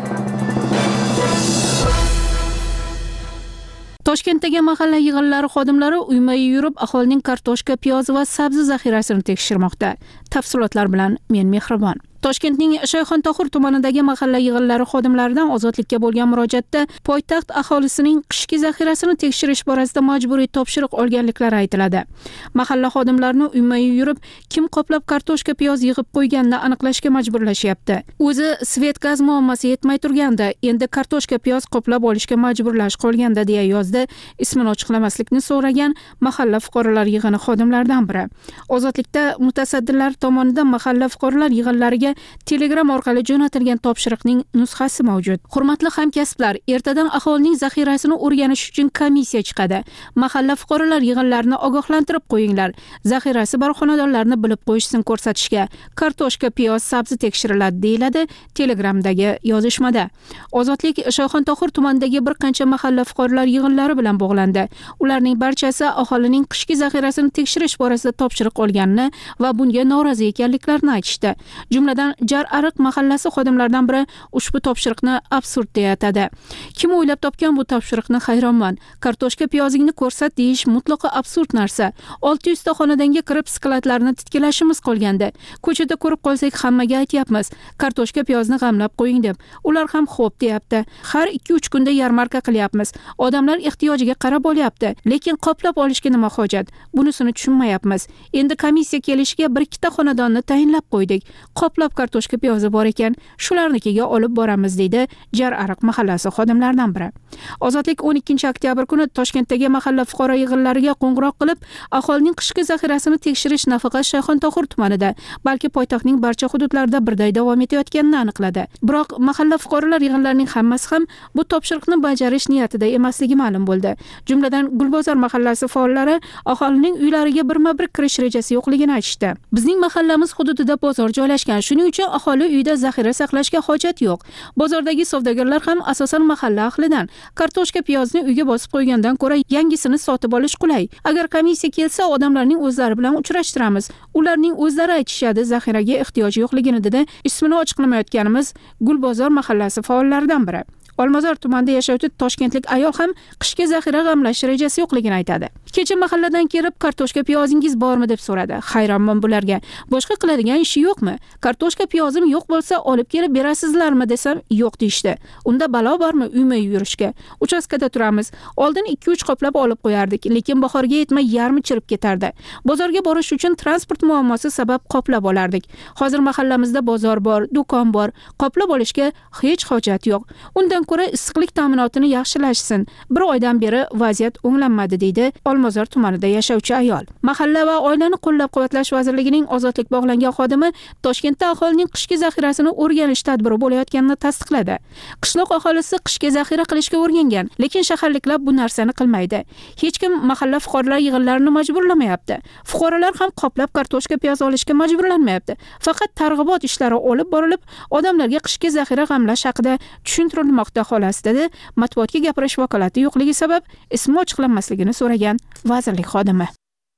Toshkentdagi mahalla yig'inlari xodimlari uyma-uy yurib aholining kartoshka, piyoz va sabzi zaxirasini tekshirmoqda. Tafsilotlar bilan men Mehribon. Toshkentning Shayxontohur tumanidagi mahalla yig'inlari xodimlaridan ozodlikka bo'lgan murojaatda poytaxt aholisining qishki zaxirasini tekshirish borasida majburiy topshiriq olganliklari aytiladi. Mahalla xodimlarini uyma-uy yurib, kim qoplab kartoshka, piyoz yig'ib qo'yganini aniqlashga majburlashyapti. O'zi svet gaz muammosi yetmay turganda, endi kartoshka, piyoz qoplab olishga majburlash qolganda deya yozdi ismini ochiqlamaslikni so'ragan mahalla fuqarolar yig'ini xodimlaridan biri. Ozodlikda mutasaddilar tomonidan mahalla fuqarolar yig'inlariga Telegram orqali jo'natilgan topshiriqning nusxasi mavjud. Hurmatli hamkasblar, ertadan aholining zaxirasini o'rganish uchun komissiya chiqadi. Mahalla fuqarolar yig'inlarini ogohlantirib qo'yinglar. Zaxirasi bor xonadonlarni bilib qo'yishsin ko'rsatishga. Kartoshka, piyoz, sabzi tekshiriladi deyiladi Telegramdagi yozishmada. Ozodlik Shayxontohur tumanidagi bir qancha mahalla fuqarolar yig'inlari bilan bog'landi. Ularning barchasi aholining qishki zaxirasini tekshirish borasida topshiriq olganini va bunga norozi ekanliklarini aytishdi. Jumladan Jar Ariq mahallasi xodimlaridan biri ushbu topshiriqni absurd deya atadi. Kim o'ylab topgan bu topshiriqni hayronman. Kartoshka, piyozingni ko'rsat deyish mutlaqo absurd narsa. olti yuz ta xonadonga kirib skladlarni titkilashimiz qolgandi. Ko'chada ko'rib qolsak hammaga aytyapmiz, kartoshka, piyozni g'amlab qo'ying deb. Ular ham xo'p deyapti. Har ikki uch kunda yarmarka qilyapmiz. Odamlar ehtiyojiga qarab olyapti, lekin qoplab olishga nima hojat? Bunisini tushunmayapmiz. Endi komissiya kelishiga bir ikkita xonadonni tayinlab qo'ydik. Qoplab kartoshka, piyozi bor ekan, shularnikiga olib boramiz deydi Jar Ariq mahallasi xodimlaridan biri. Ozodlik o'n ikkinchi oktyabr kuni Toshkentdagi mahalla fuqaro yig'inlariga qo'ng'iroq qilib, aholining qishki zaxirasini tekshirish nafaqat Shayxontohur tumanida, balki poytaxtning barcha hududlarida birday davom etayotganini aniqladi. Biroq mahalla fuqarolar yig'inlarining hammasi ham bu topshiriqni bajarish niyatida emasligi ma'lum bo'ldi. Jumladan Gulbozor mahallasi faollari aholining uylariga birma-bir kirish rejasi yo'qligini aytishdi. Bizning mahallamiz hududida bozor joylashgan. Shuning uchun aholi uyda zaxira saqlashga hojat yo'q. Bozordagi savdogarlar ham asosan mahalla ahlidan. Kartoshka, piyozni uyga bosib qo'ygandan ko'ra yangisini sotib olish qulay. Agar komissiya kelsa, odamlarning o'zlari bilan uchrashtiramiz. Ularning o'zlari aytishadi zaxiraga ehtiyoj yo'qligini dedi ismini ochiqlamayotganimiz Gulbozor mahallasi faollaridan biri. Olmazor tumanida yashovchi toshkentlik ayol ham qishki zaxira g'amlash rejasi yo'qligini aytadi. Kecha mahalladan kelib, kartoshka, piyozingiz bormi deb so'radi. Hayronman bularga. Boshqa qiladigan ishi yo'qmi? Kartoshka, piyozim yo'q bo'lsa, olib kelib berasizlarmi desam, yo'q deyishdi. Unda balo bormi uyma yurishga? Uchastkada turamiz. Oldin ikki uch qoplab olib qo'yardik, lekin bahorga yetmay yarmi chirib ketardi. Bozorga borish uchun transport muammosi sabab qoplab olardik. Hozir mahallamizda bozor bor, do'kon bor. Qoplab olishga hech hojat yo'q. Undan ko'ra issiqlik ta'minotini yaxshilashsin. Bir oydan beri vaziyat o'nglanmadi deydi Olmazor tumanida yashovchi ayol. Mahalla va oilani qo'llab-quvvatlash vazirligining ozodlik bog'langan xodimi Toshkentda aholining qishki zaxirasini o'rganish tadbiri bo'layotganini tasdiqladi. Qishloq aholisi qishki zaxira qilishga o'rgangan, lekin shaharliklar bu narsani qilmaydi. Hech kim mahalla fuqarolar yig'inlarini majburlamayapti. Fuqarolar ham qoplab kartoshka, piyoz olishga majburlanmayapti. Faqat targ'ibot ishlari olib borilib, odamlarga qishki zaxira g'amlash haqida tushuntirilmoqda xolos dedi. Matbuotga gapirish vakolati yo'qligi sabab ismi ochiqlanmasligini so'ragan vazirlik xodimi.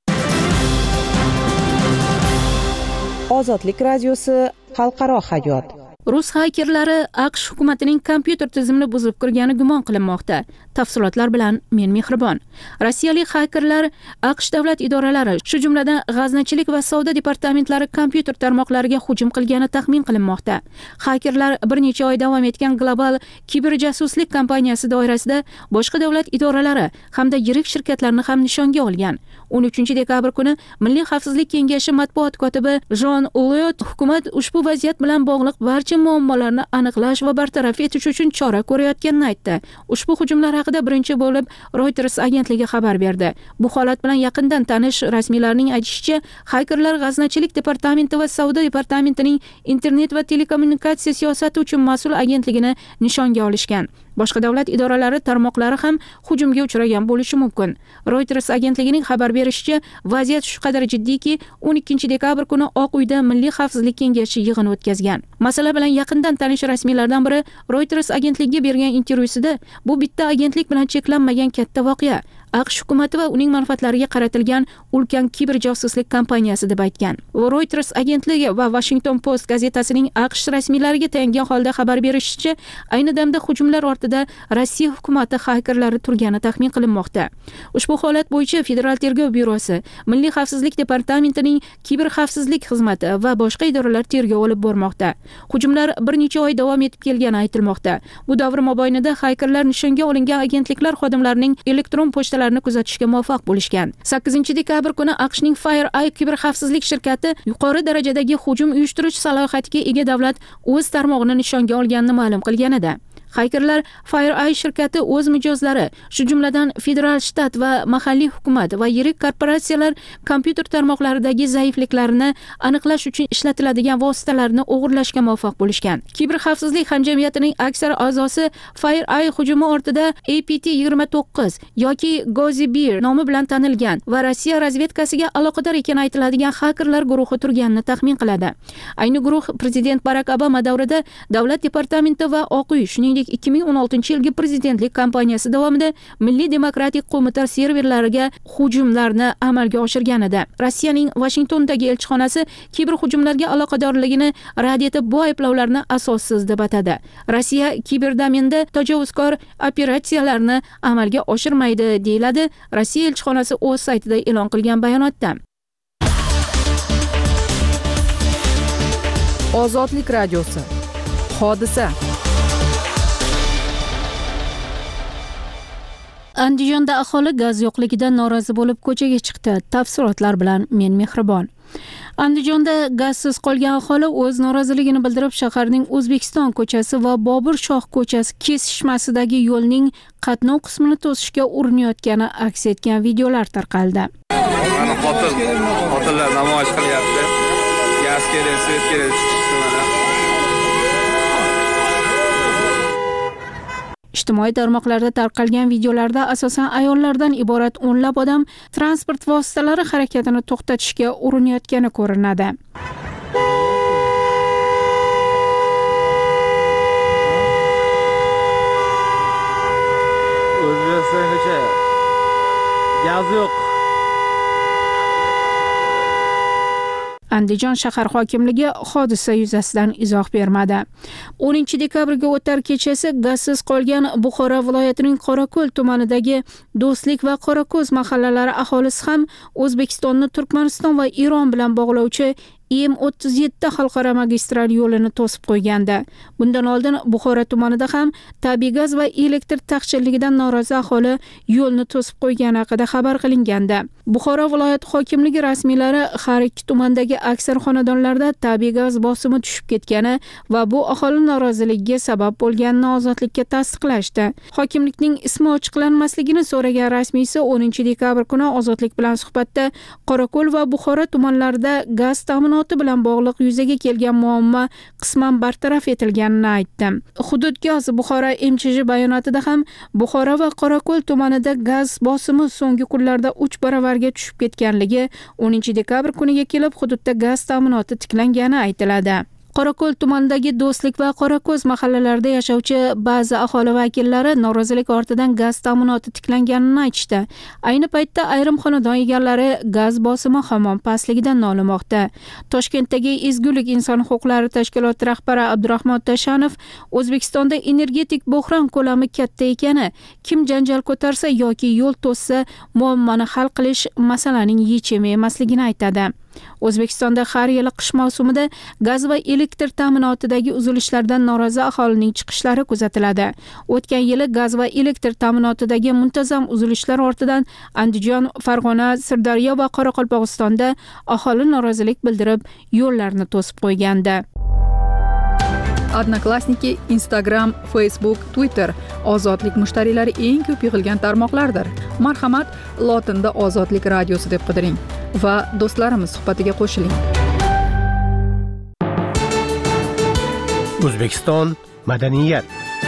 Ozodlik radiosi xalqaro hayot. Rus haykerlari AQSh hukumatining kompyuter tizimini buzib kirgani gumon qilinmoqda. Tafsilotlar bilan men Mehribon. Rossiyalik haykerlar AQSh davlat idoralari, shu jumladan g'aznachilik va savdo departamentlari kompyuter tarmoqlariga hujum qilgani taxmin qilinmoqda. Haykerlar bir necha oy davom etgan global kiberjasuslik kampaniyasi doirasida boshqa davlat idoralari hamda yirik shirkatlarni ham nishonga olgan. o'n uchinchi dekabr kuni Milliy xavfsizlik kengashi matbuot kotibi Jon Ulot hukumat ushbu vaziyat bilan bog'liq barcha muammolarni aniqlash va bartaraf etish uchun chora ko'rayotganini aytdi. Ushbu hujumlar haqida birinchi bo'lib Reuters agentligi xabar berdi. Bu holat bilan yaqindan tanish rasmiylarning aytishicha, xakerlar g'aznachilik departamenti va savdo departamentining internet va telekommunikatsiya siyosati uchun mas'ul agentligini nishonga olishgan. Boshqa davlat idoralari tarmoqlari ham hujumga uchragan bo'lishi mumkin. Reuters agentligining xabar berishicha, vaziyat shu qadar jiddiyki, o'n ikkinchi dekabr kuni Oq uyda Milliy xavfsizlik kengashi yig'in o'tkazgan. Masala bilan yaqindan tanish rasmiylardan biri Reuters agentligiga bergan intervyusida, bu bitta agentlik bilan cheklanmagan katta voqea. AQSh hukumati va uning manfaatlariga qaratilgan ulkan kiber josuslik kampaniyasi deb aytgan. Reuters agentligi va Washington Post gazetasining AQSh rasmiylariga tayangan holda xabar berishicha, ayni damda hujumlar ortida Rossiya hukumati xakerlari turgani taxmin qilinmoqda. Ushbu holat bo'yicha Federal tergov byurosi, Milliy xavfsizlik departamentining kiber xavfsizlik xizmati va boshqa idoralar tergov olib bormoqda. Hujumlar bir necha oy davom etib kelgani aytilmoqda. Bu davr mobaynida xakerlar nishonga olingan agentliklar xodimlarining elektron pochta kuzatishga muvaffaq bo'lishgan. sakkizinchi dekabr kuni AQShning FireEye kiber xavfsizlik shirkati yuqori darajadagi hujum uyushtirish salohiyatiga ega davlat o'z tarmog'ini nishonga olganini ma'lum qilgan edi. Xakerlar FireEye shirkati o'z mijozlari, shu jumladan federal shtat va mahalliy hukumat va yirik korporatsiyalar kompyuter tarmoqlaridagi zaifliklarini aniqlash uchun ishlatiladigan vositalarni o'g'irlashga muvaffaq bo'lishgan. Kiber xavfsizlik hamjamiyatining aksar a'zosi FireEye hujumi ortida A P T yigirma to'qqiz yoki Gozibir nomi bilan tanilgan va Rossiya razvedkasiga aloqador ekani aytiladigan xakerlar guruhi turganini taxmin qiladi. Ayni guruh prezident Barack Obama davrida davlat departamenti va Oq uy, shuningdek ikki ming o'n oltinchi yilgi prezidentlik kampaniyasi davomida Milliy demokratik qo'mita serverlariga hujumlarni amalga oshirgan edi. Rossiyaning Washingtondagi elchixonasi kiber hujumlarga aloqadorligini rad etib, bu ayblovlarni asossiz deb atadi. Rossiya kiberdomenda tajovuzkor operatsiyalarni amalga oshirmaydi, deyiladi Rossiya elchixonasi o'z saytida e'lon qilgan bayonotda. Ozodlik radiosi. Hodisa. Andijonda aholi gaz yo'qligidan norozi bo'lib ko'chaga chiqdi. Tafsilotlar bilan men Mehribon. Andijonda gazsiz qolgan aholi o'z noroziligini bildirib, shaharning O'zbekiston ko'chasi va Bobur Shoh ko'chasi kesishmasidagi yo'lning qatnov qismini to'sishga urinayotgani aks etgan videolar tarqaldi. Mana xotin, xotinlar namoyish qilyapti. Gaz kerak, svet kerak, chiqishdi. Ijtimoiy tarmoqlarda tarqalgan videolarda asosan ayollardan iborat o'nlab odam transport vositalari harakatini to'xtatishga urinayotgani ko'rinadi. O'zbekistongacha gaz yo'q. Andijon shahar hokimligi hodisa yuzasidan izoh bermadi. o'ninchi dekabrga o'tar kechasi gazsiz qolgan Buxoro viloyatining Qorako'l tumanidagi Do'stlik va Qorako'z mahallalari aholisi ham O'zbekistonni Turkmaniston va Eron bilan bog'lovchi M o'ttiz yetti xalqaro magistral yo'lini to'sib qo'ygandi. Bundan oldin Buxoro tumanida ham tabiiy gaz va elektr taqchilligidan norozi aholi yo'lni to'sib qo'ygani haqida xabar qilingandi. Buxoro viloyat hokimligi rasmiylari har ikki tumandagi aksar xonadonlarda tabiiy gaz bosimi tushib ketgani va bu aholi noroziligiga sabab bo'lganini ozodlikka tasdiqlashdi. Hokimlikning ismi ochiqlanmasligini so'ragan rasmiysi o'ninchi dekabr kuni ozodlik bilan suhbatda Qorako'l va Buxoro tumanlarida gaz ta'minoti bilan bog'liq yuzaga kelgan muammo qisman bartaraf etilganini aytdi. Hudud gaz Buxoro M Ch J bayonotida ham Buxoro va Qorako'l tumanida gaz bosimi so'nggi kunlarda uch baravarga tushib ketganligi, o'ninchi dekabr kuniga kelib hududda gaz ta'minoti tiklangani aytiladi. Qorako'l tumanidagi Do'stlik va Qorako'z mahallalarida yashovchi ba'zi aholi vakillari norozilik ortidan gaz ta'minoti tiklanganini aytishdi. Ayni paytda ayrim xonadon egalari gaz bosimi hamon pastligidan nolimoqda. Toshkentdagi Ezgulik inson huquqlari tashkiloti rahbari Abdurahmon Tashanov O'zbekistonda energetik bo'hron ko'lami katta ekani, kim janjal ko'tarsa yoki yo'l to'ssa muammoni hal qilish masalaning yechimi emasligini aytadi. O'zbekistonda har yili qish mavsumida gaz va elektr ta'minotidagi uzilishlardan norozi aholining chiqishlari kuzatiladi. O'tgan yili gaz va elektr ta'minotidagi muntazam uzilishlar ortidan Andijon, Farg'ona, Sirdaryo va Qoraqalpog'istonda aholi norozilik bildirib, yo'llarni to'sib qo'ygandi. Odnoklassniki, Instagram, Facebook, Twitter ozodlik mushtariylari eng ko'p yig'ilgan tarmoqlardir. Marhamat, lotinda Ozodlik radiosi deb qidiring va do'stlarimiz suhbatiga qo'shiling. O'zbekiston madaniyat.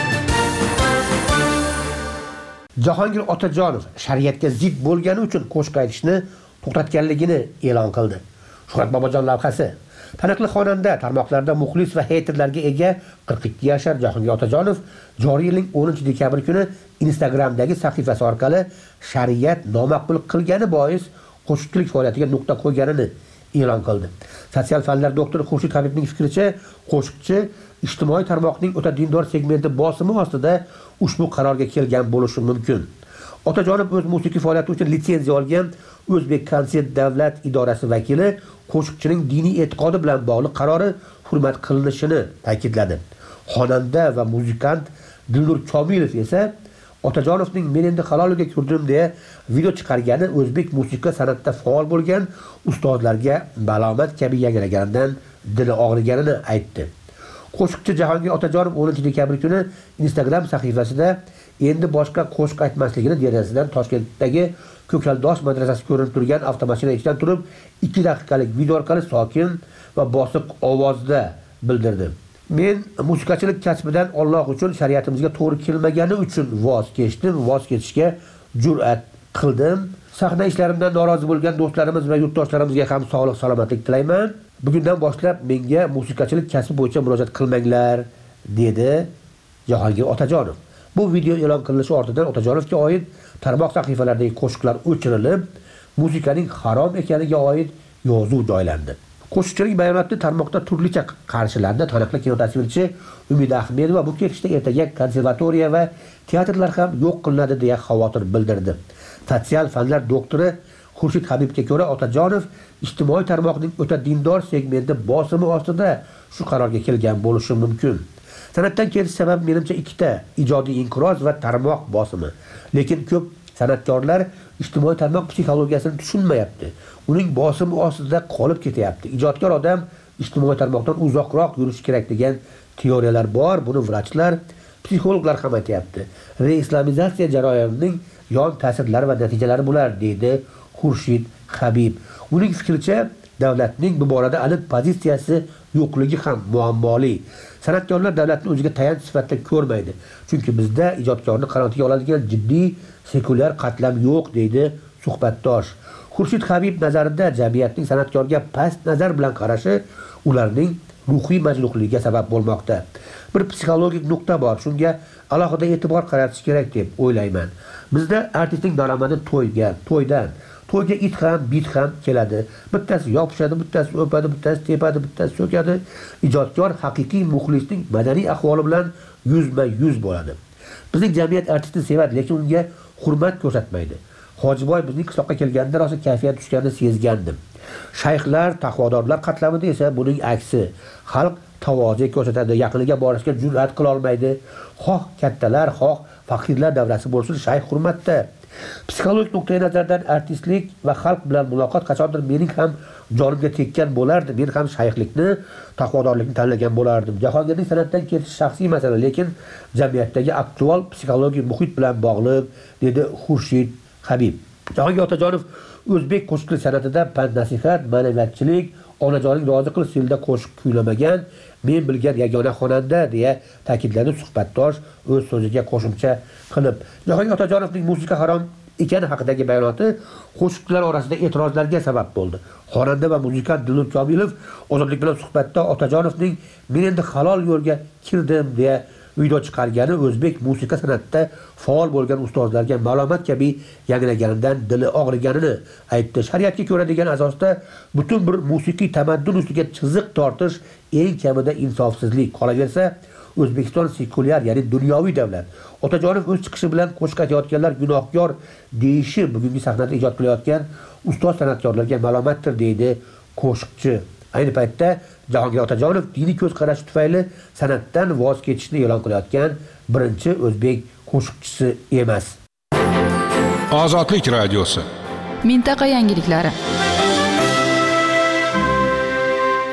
Jahongir Otajonov shariatga zid bo'lgani uchun qo'shiq aytishni to'xtatganligini e'lon qildi. Shuhrat Bobojon lavhasi. Taniqli xonanda tarmoqlarda muxlis va heyterlarga ega qirq ikki yashar Jahongir Otajonov joriy yilning o'ninchi dekabr kuni Instagramdagi sahifasi orqali shariat nomaqbul qilgani bois qo'shiqchilik faoliyatiga nuqta qo'yganini e'lon qildi. Sotsial fanlar doktori Xurshid Habibning fikricha, qo'shiqchi ijtimoiy tarmoqning o'ta dindor segmenti bosimi ostida ushbu qarorga kelgan bo'lishi mumkin. Otajonov o'z musiqiy faoliyati uchun litsenziya olgan O'zbek konsert davlat idorasi vakili qo'shiqchining diniy e'tiqodi bilan bog'liq qarori hurmat qilinishini ta'kidladi. Xonanda va muzikant Dilnur Komilov esa Otajonovning men endi halolga kirdim deya video chiqargani o'zbek musiqa san'atida faol bo'lgan ustozlarga balomat kabi yangraganidan dili og'riganini aytdi. Qo'shiqchi Jahongir Otajonov o'ninchi dekabr kuni Instagram sahifasida endi boshqa qo'shiq aytmasligini derazasidan Toshkentdagi Ko'kaldosh madrasasi ko'rinib turgan avtomashina ichidan turib ikki daqiqalik video orqali sokin va bosiq ovozda bildirdi. Men musiqachilik kasbidan Alloh uchun shariatimizga to'g'ri kelmagani uchun voz kechdim, voz kechishga jur'at qildim. Sahna ishlarimdan norozi bo'lgan do'stlarimiz va yurtdoshlarimizga ham sog'lik, salomatlik tilayman. Bugundan boshlab menga musiqachilik kasbi bo'yicha murojaat qilmanglar, dedi Jahongir Otajonov. Bu video e'lon qilinishi ortidan Otajonovga oid tarmoq sahifalaridagi qo'shiqlar o'chirilib, musiqaning harom ekaniga oid yozuv joylandi. Qo'shiqchining bayonotni tarmoqda turlicha qarshilandi. Taniqli kinotasvirchi Umid Ahmedova bu ketishda ertaga konservatoriya va teatrlar ham yo'q qilinadi deya xavotir bildirdi. Sotsial fanlar doktori Xurshid Habibga ko'ra, Otajonov ijtimoiy tarmoqning o'ta dindor segmenti bosimi ostida shu qarorga kelgan bo'lishi mumkin. San'atdan ketish sababi menimcha ikkita: ijodiy inqiroz va tarmoq bosimi. Lekin ko'p san'atkorlar ijtimoiy tarmoq psixologiyasini tushunmayapti. Uning bosimi ostida qolib ketyapti. Ijodkor odam ijtimoiy tarmoqdan uzoqroq yurishi kerak degan teoriyalar bor. Buni vrachlar, psixologlar ham aytayapti. Reislamizatsiya jarayonining yon ta'sirlari va natijalari bo'lar, deydi Xurshid Habib. Uning fikricha, davlatning bu borada aniq pozitsiyasi yo'qligi ham muammoli. San'atkorlar davlatni o'ziga tayanch sifatida ko'rmaydi. Chunki bizda ijodkorni qanotiga oladigan jiddiy sekulyar qatlam yo'q, deydi suhbatdosh. Xurshid Habib nazarida jamiyatning san'atkorga past nazar bilan qarashi ularning ruhiy majruhligiga sabab bo'lmoqda. Bir psixologik nuqta bor, shunga alohida e'tibor qaratish kerak deb o'ylayman. Bizda artistning daromadi to'yga, to'ydan To'yga it ham, bit ham keladi. Bittasi yopishadi, bittasi o'padi, bittasi tepadi, bittasi so'kadi. Ijodkor haqiqiy muxlisning madaniy ahvoli bilan yuzma-yuz bo'ladi. Bizning jamiyat artistni sevadi, lekin unga hurmat ko'rsatmaydi. Hojiboy bizning qishloqqa kelganda rosa kayfiyat tushganini sezgandim. Shayxlar, taqvodorlar qatlamida esa buning aksi. Xalq tavoze ko'rsatadi, yaqiniga borishga jur'at qila olmaydi. Xoh kattalar, xoh faqirlar davrasi bo'lsin, shayx hurmatda. Psixologik nuqtai nazardan artistlik va xalq bilan muloqot qachondir mening ham jonimga tekkan bo'lardi. Men ham shayxlikni, taqvodorlikni tanlagan bo'lardim. Jahongirning san'atdan ketish shaxsiy masala, lekin jamiyatdagi aktual psixologik muhit bilan bog'liq, dedi Xurshid Habib. Jahongir Otajonov o'zbek qo'shiqchilik san'atida pand-nasihat, ma'naviyatchilik, onajoning rozi qilish stilida qo'shiq kuylamagan, men bilgan yagona xonanda, deya ta'kidladi suhbatdosh o'z so'ziga qo'shimcha qilib. Jahongir Otajonovning musiqa harom ekani haqidagi bayonoti qo'shiqchilar orasida e'tirozlarga sabab bo'ldi. Xonanda va muzikant Dilnur Komilov Ozodlik bilan suhbatda Otajonovning men endi halol yo'lga kirdim deya video chiqargani o'zbek musiqa san'atida faol bo'lgan ustozlarga ma'lumot kabi yangraganidan dili og'riganini aytdi. Shariatga ko'ra degan asosda butun bir musiqiy tamaddun ustiga chiziq tortish eng kamida insofsizlik. Qolaversa, O'zbekiston sekulyar, ya'ni dunyoviy davlat. Otajonov o'z chiqishi bilan qo'shiq aytayotganlar gunohkor deyishi bugungi sahnada ijod qilayotgan ustoz san'atkorlarga ma'lumotdir, deydi qo'shiqchi. Ayni paytda Jahongir Otajonov diniy ko'z qarashi tufayli san'atdan voz kechishni e'lon qilayotgan birinchi o'zbek qo'shiqchisi emas. Ozodlik radiosi. Mintaqa yangiliklari.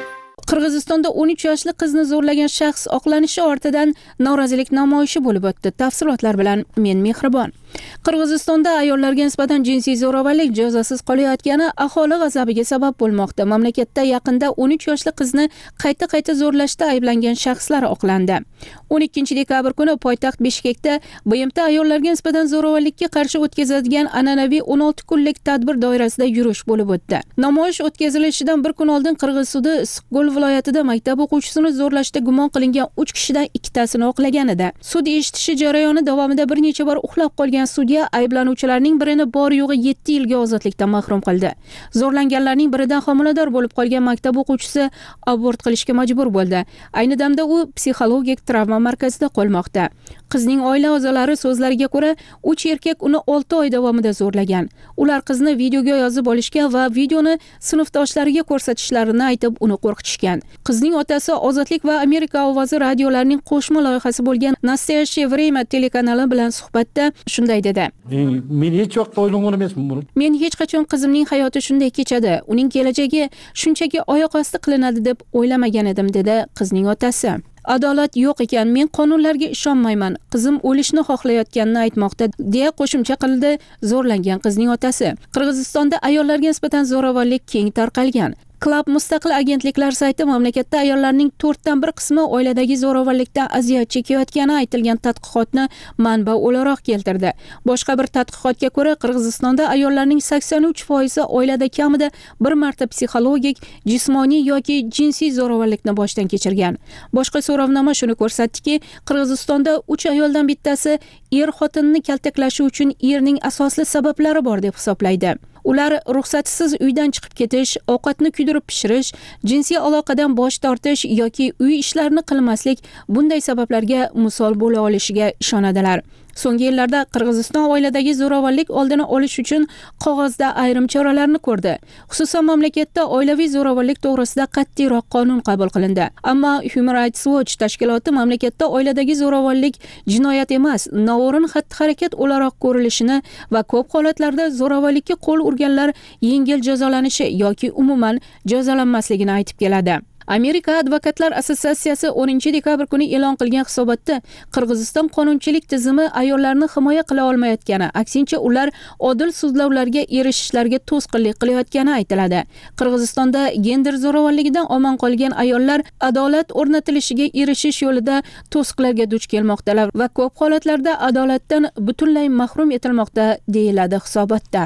Qirg'izistonda o'n uch yoshli qizni zo'rlagan shaxs oqlanishi ortidan norozilik namoyishi bo'lib o'tdi. Tafsilotlar bilan men Mehribon. Qirg'izistonda ayollarga nisbatan jinsiy zo'ravonlik jazosiz qolayotgani aholi g'azabiga sabab bo'lmoqda. Mamlakatda yaqinda o'n uch yoshli qizni qayta-qayta zo'rlashda ayblangan shaxslar oqlandi. o'n ikkinchi dekabr kuni poytaxt Bishkekda B M T ayollarga nisbatan zo'ravonlikka qarshi o'tkaziladigan an'anaviy o'n olti kunlik tadbir doirasida yurish bo'lib o'tdi. Namoyish o'tkazilishidan bir kun oldin Qirg'iz sudi Issiqko'l viloyatida maktab o'quvchisini zo'rlashda gumon qilingan uch kishidan ikkitasini oqlagan edi. Sud eshitishi jarayoni davomida bir necha bor uxlab qolgan sudya ayblanuvchilarning birini bor yo'g'i yetti yilga ozodlikdan mahrum qildi. Zo'rlanganlarning biridan homilador bo'lib qolgan maktab o'quvchisi abort qilishga majbur bo'ldi. Ayni damda u psixologik travma markazida qolmoqda. Qizning oila a'zolari so'zlariga ko'ra, uch erkak uni olti oy davomida zo'rlagan. Ular qizni videoga yozib olishgan va videoni sinfdoshlariga ko'rsatishlarini aytib, uni qo'rqitishgan. Qizning otasi Ozodlik va Amerika ovozi radiolarining qo'shma loyihasi bo'lgan Nastoyaщее время telekanali bilan suhbatda shunday dedi: Men hech vaqt o'ylagan emasman buni. Men hech qachon qizimning hayoti shunday kechadi, uning kelajagi shunchaki oyoq osti qilinadi deb o'ylamagan edim, dedi qizning otasi. Adolat yo'q ekan, men qonunlarga ishonmayman. Qizim o'lishni xohlayotganini aytmoqda, deya qo'shimcha qildi zo'rlangan qizning otasi. Qirg'izistonda ayollarga nisbatan zo'ravonlik keng tarqalgan. Club mustaqil agentliklar sayti mamlakatda ayollarning to'rtdan bir qismi oiladagi zo'ravonlikdan aziyat chekayotgani aytilgan tadqiqotni manba o'laroq keltirdi. Boshqa bir tadqiqotga ko'ra, Qirg'izistonda ayollarning sakson uch foizi oilada kamida bir marta psixologik, jismoniy yoki jinsiy zo'ravonlikni boshdan kechirgan. Boshqa so'rovnoma shuni ko'rsatdiki, Qirg'izistonda uch ayoldan bittasi er xotinini kaltaklashi uchun erning asosli sabablari bor deb hisoblaydi. Ular ruxsatsiz uydan chiqib ketish, ovqatni kuydirib pishirish, jinsiy aloqadan bosh tortish yoki uy ishlarini qilmaslik bunday sabablarga misol bo'la olishiga ishonadilar. So'nggi yillarda Qirg'iziston oiladagi zo'ravonlik oldini olish uchun qog'ozda ayrim choralarni ko'rdi. Xususan, mamlakatda oilaviy zo'ravonlik to'g'risida qat'iyroq qonun qabul qilindi. Ammo Human Rights Watch tashkiloti mamlakatda oiladagi zo'ravonlik jinoyat emas, noo'rin xatti-harakat o'laroq ko'rilishini va ko'p holatlarda zo'ravonlikka qo'l urganlar yengil jazolanishi yoki umuman jazolanmasligini aytib keladi. Amerika Advokatlar assotsiatsiyasi o'ninchi dekabr kuni e'lon qilgan hisobotda Qirg'iziston qonunchilik tizimi ayollarni himoya qila olmayotgani, aksincha ular odil sudlovlarga erishishlarga to'sqinlik qilayotgani aytiladi. Qirg'izistonda gender zo'ravonligidan omon qolgan ayollar adolat o'rnatilishiga erishish yo'lida to'siqlarga duch kelmoqdalar va ko'p holatlarda adolatdan butunlay mahrum etilmoqda, deyiladi hisobotda.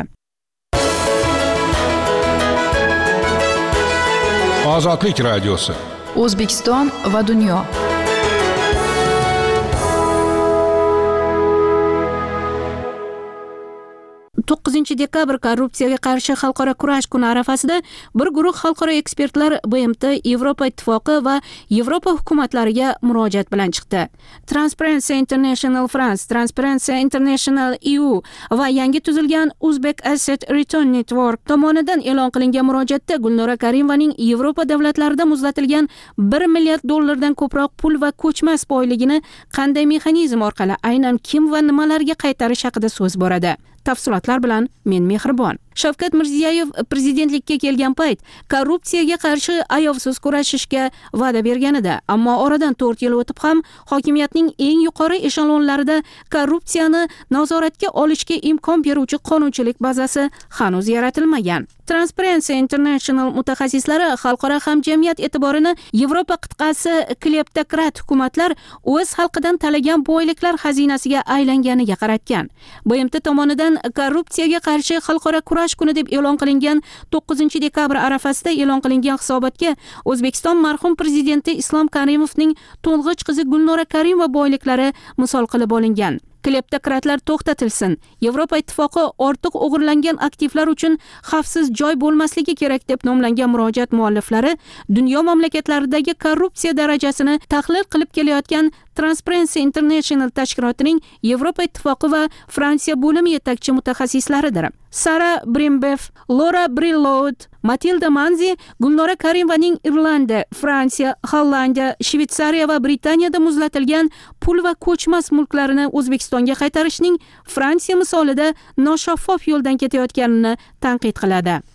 Ozodlik radiosi. O'zbekiston va dunyo. to'qqizinchi dekabr korrupsiyaga qarshi xalqaro kurash kuni arafasida bir guruh xalqaro ekspertlar B M T, Yevropa ittifoqi va Yevropa hukumatlariga murojaat bilan chiqdi. Transparency International France, Transparency International E U va yangi tuzilgan Uzbek Asset Return Network tomonidan e'lon qilingan murojaatda Gulnora Karimovaning Yevropa davlatlarida muzlatilgan bir milliard dollardan ko'proq pul va ko'chmas boyligini qanday mexanizm orqali aynan kim va nimalarga qaytarish haqida so'z boradi. Tafsilotlar bilan men Mehribon. Shavkat Mirziyoyev prezidentlikka kelgan payt korrupsiyaga qarshi ayovsiz kurashishga va'da bergan edi, ammo oradan to'rt yil o'tib ham hokimiyatning eng yuqori eshelonlarida korrupsiyani nazoratga olishga imkon beruvchi qonunchilik bazasi hanuz yaratilmagan. Transparency International mutaxassislari xalqaro hamjamiyat e'tiborini Yevropa qit'asi kleptokrat hukumatlar o'z xalqidan talagan boyliklar xazinasiga aylanganiga qaratgan. B M T tomonidan korrupsiyaga qarshi xalqaro kurash kuni deb e'lon qilingan to'qqizinchi dekabr arafasida e'lon qilingan hisobotga O'zbekiston marhum prezidenti Islom Karimovning to'ng'ich qizi Gulnora Karimova boyliklari misol qilib olingan. Kleptokratlar to'xtatilsin. Yevropa ittifoqi ortiq o'g'irlangan aktivlar uchun xavfsiz joy bo'lmasligi kerak deb nomlangan murojaat mualliflari dunyo mamlakatlaridagi korrupsiya darajasini tahlil qilib kelayotgan Transparency International tashkilotining Yevropa ittifoqi va Fransiya bo'limi yetakchi mutaxassislaridir. Sara Brimbev, Laura Brilloud, Matilda Manzi Gulnora Karimovaning Irlandiya, Fransiya, Hollandiya, Shvetsariya va Britaniyada muzlatilgan pul va ko'chmas mulklarini O'zbekistonga qaytarishning Fransiya misolida noshaffof yo'ldan ketayotganini tanqid qiladi.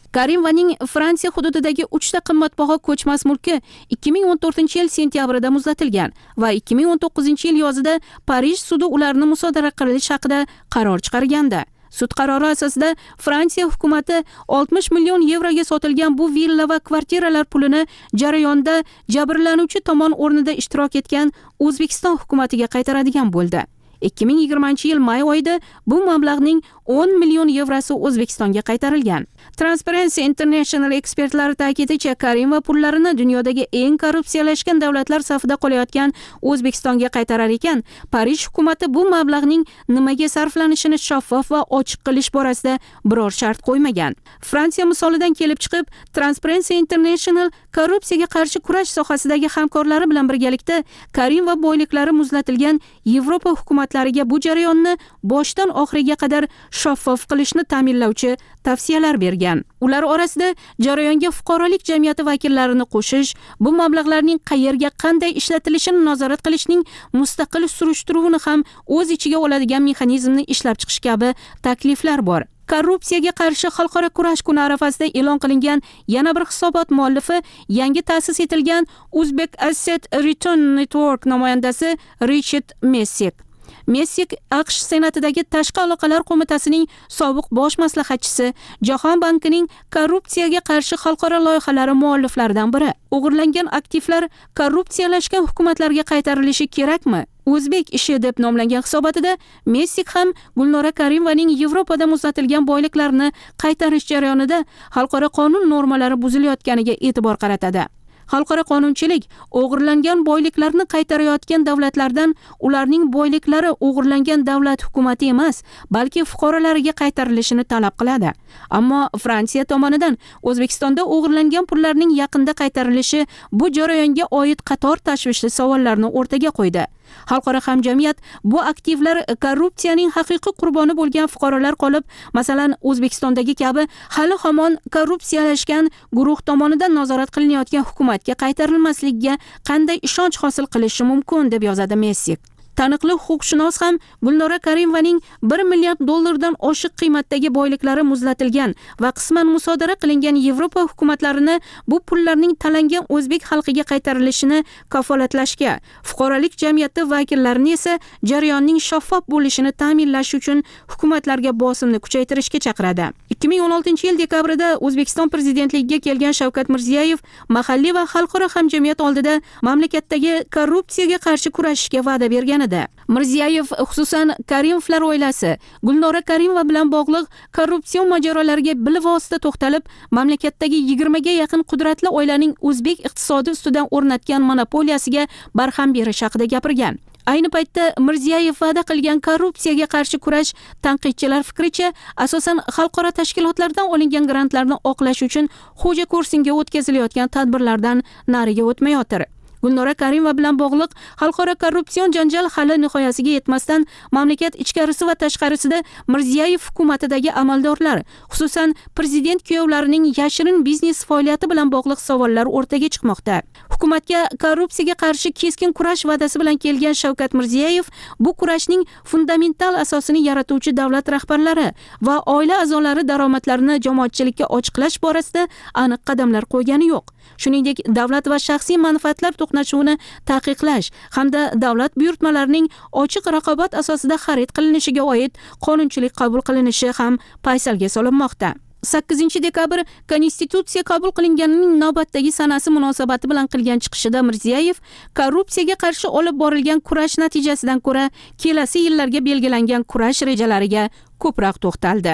Karimovaning Fransiya hududidagi uchta qimmatbaho ko'chmas mulki ikki ming o'n to'rtinchi yil sentyabrida muzlatilgan va ikki ming o'n to'qqizinchi yil yozida Parij sudi ularni musodara qilish haqida qaror chiqargandi. Sud qarori asosida Fransiya hukumatı oltmish million yevroga sotilgan bu villa va kvartiralar pulini jarayonda jabrlanuvchi tomon o'rnida ishtirok etgan O'zbekiston hukumatiga qaytaradigan bo'ldi. ikki ming yigirmanchi yil may oyida bu mablag'ning o'n million yevrosi O'zbekistonga qaytarilgan. Transparency International ekspertlari ta'kidlashicha, Karimova pullarini dunyodagi eng korrupsiyalashgan davlatlar safida qolayotgan O'zbekistonga qaytarar ekan, Parij hukumati bu mablag'ning nimaga sarflanishini shaffof va ochiq qilish borasida biror shart qo'ymagan. Fransiya misolidan kelib chiqib, Transparency International korrupsiyaga qarshi kurash sohasidagi hamkorlari bilan birgalikda Karimova boyliklari muzlatilgan Yevropa hukumatlariga bu jarayonni boshdan oxiriga qadar shaffof qilishni ta'minlovchi tavsiyalar bergan. Ular orasida jarayonga fuqarolik jamiyati vakillarini qo'shish, bu mablag'larning qayerga qanday ishlatilishini nazorat qilishning mustaqil surishtiruvini ham o'z ichiga oladigan mexanizmni ishlab chiqish kabi takliflar bor. Korrupsiyaga qarshi xalqaro kurash kuni arafasida e'lon qilingan yana bir hisobot muallifi yangi ta'sis etilgan Uzbek Asset Return Network namoyandasi Richard Messik. Messik AQSh Senatidagi Tashqi aloqalar qo'mitasining sobiq bosh maslahatchisi, Jahon bankining korrupsiyaga qarshi xalqaro loyihalari mualliflaridan biri. O'g'irlangan aktivlar korrupsiyalashgan hukumatlarga qaytarilishi kerakmi? O'zbek ishi deb nomlangan hisobotida Messik ham Gulnora Karimovaning Yevropada muzlatilgan boyliklarini qaytarish jarayonida xalqaro qonun normalari buzilayotganiga e'tibor qaratadi. Xalqaro qonunchilik o'g'irlangan boyliklarni qaytarayotgan davlatlardan ularning boyliklari o'g'irlangan davlat hukumati emas, balki fuqarolariga qaytarilishini talab qiladi. Ammo Fransiya tomonidan O'zbekistonda o'g'irlangan pullarning yaqinda qaytarilishi bu jarayonga oid qator tashvishli savollarni o'rtaga qo'ydi. Xalqaro hamjamiyat bu aktivlar korrupsiyaning haqiqiy qurboni bo'lgan fuqarolar qolib, masalan, O'zbekistondagi kabi hali hamon korrupsiyalashgan guruh tomonidan nazorat qilinayotgan hukumatga qaytarilmasligiga qanday ishonch hosil qilishi mumkin deb yozadi Messik. Taniqli huquqshunos ham Gulnora Karimovaning bir milliard dollardan oshiq qiymatdagi boyliklari muzlatilgan va qisman musodara qilingan Yevropa hukumatlarini bu pullarning talangan o'zbek xalqiga qaytarilishini kafolatlashga, fuqarolik jamiyati vakillarini esa jarayonning shaffof bo'lishini ta'minlash uchun hukumatlarga bosimni kuchaytirishga chaqiradi. ikki ming o'n oltinchi yil dekabrida O'zbekiston prezidentligiga kelgan Shavkat Mirziyoyev mahalliy va xalqaro hamjamiyat oldida mamlakatdagi korrupsiyaga qarshi kurashishga va'da bergan edi. Mirziyoyev xususan Karimovlar oilasi, Gulnora Karimova bilan bog'liq korrupsion mojarolariga bilvosita to'xtalib, mamlakatdagi yigirma ga yaqin qudratli oilaning o'zbek iqtisodi ustidan o'rnatgan monopoliyasiga barham berish haqida gapirgan. Ayni paytda Mirziyoyev va'da qilgan korrupsiyaga qarshi kurash tanqidchilar fikricha asosan xalqaro tashkilotlardan olingan grantlarni oqlash uchun xo'ja kursinga o'tkazilayotgan tadbirlardan nariga o'tmayotir. Gulnora Karimova bilan bog'liq xalqaro korrupsion janjal hali nihoyasiga yetmasdan mamlakat ichkarisi va tashqarisida Mirziyoyev hukumatidagi amaldorlar, xususan prezident kuyovlarining yashirin biznes faoliyati bilan bog'liq savollar o'rtaga chiqmoqda. Hukumatga korrupsiyaga qarshi keskin kurash va'dasi bilan kelgan Shavkat Mirziyoyev bu kurashning fundamental asosini yaratuvchi davlat rahbarlari va oila a'zolari daromadlarini jamoatchilikka ochiqlash borasida aniq qadamlar qo'ygani yo'q. Shuningdek, davlat va shaxsiy manfaatlar to'qnashuvini taqiqlash hamda davlat buyurtmalarining ochiq raqobat asosida xarid qilinishiga oid qonunchilik qabul qilinishi ham paysalga solinmoqda. sakkizinchi dekabr Konstitutsiya qabul qilinganining navbatdagi sanasi munosabati bilan qilgan chiqishida Mirziyoyev korrupsiyaga qarshi olib borilgan kurash natijasidan ko'ra kelasi yillarga belgilangan kurash rejalariga ko'proq to'xtaldi.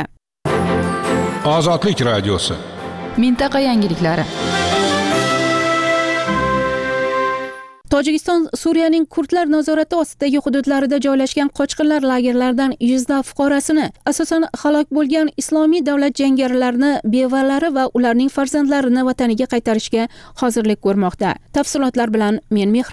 Ozodlik radiosi. Mintaqa yangiliklari. Tojikiston Suriyaning kurdlar nazorati ostidagi hududlarida joylashgan qochqinlar lagerlaridan yuzlab fuqarosini, asosan halok bo'lgan islomiy davlat jangarilarini, bevalari va ularning farzandlarini vataniga qaytarishga hozirlik ko'rmoqda. Tafsilotlar bilan men Mehribon.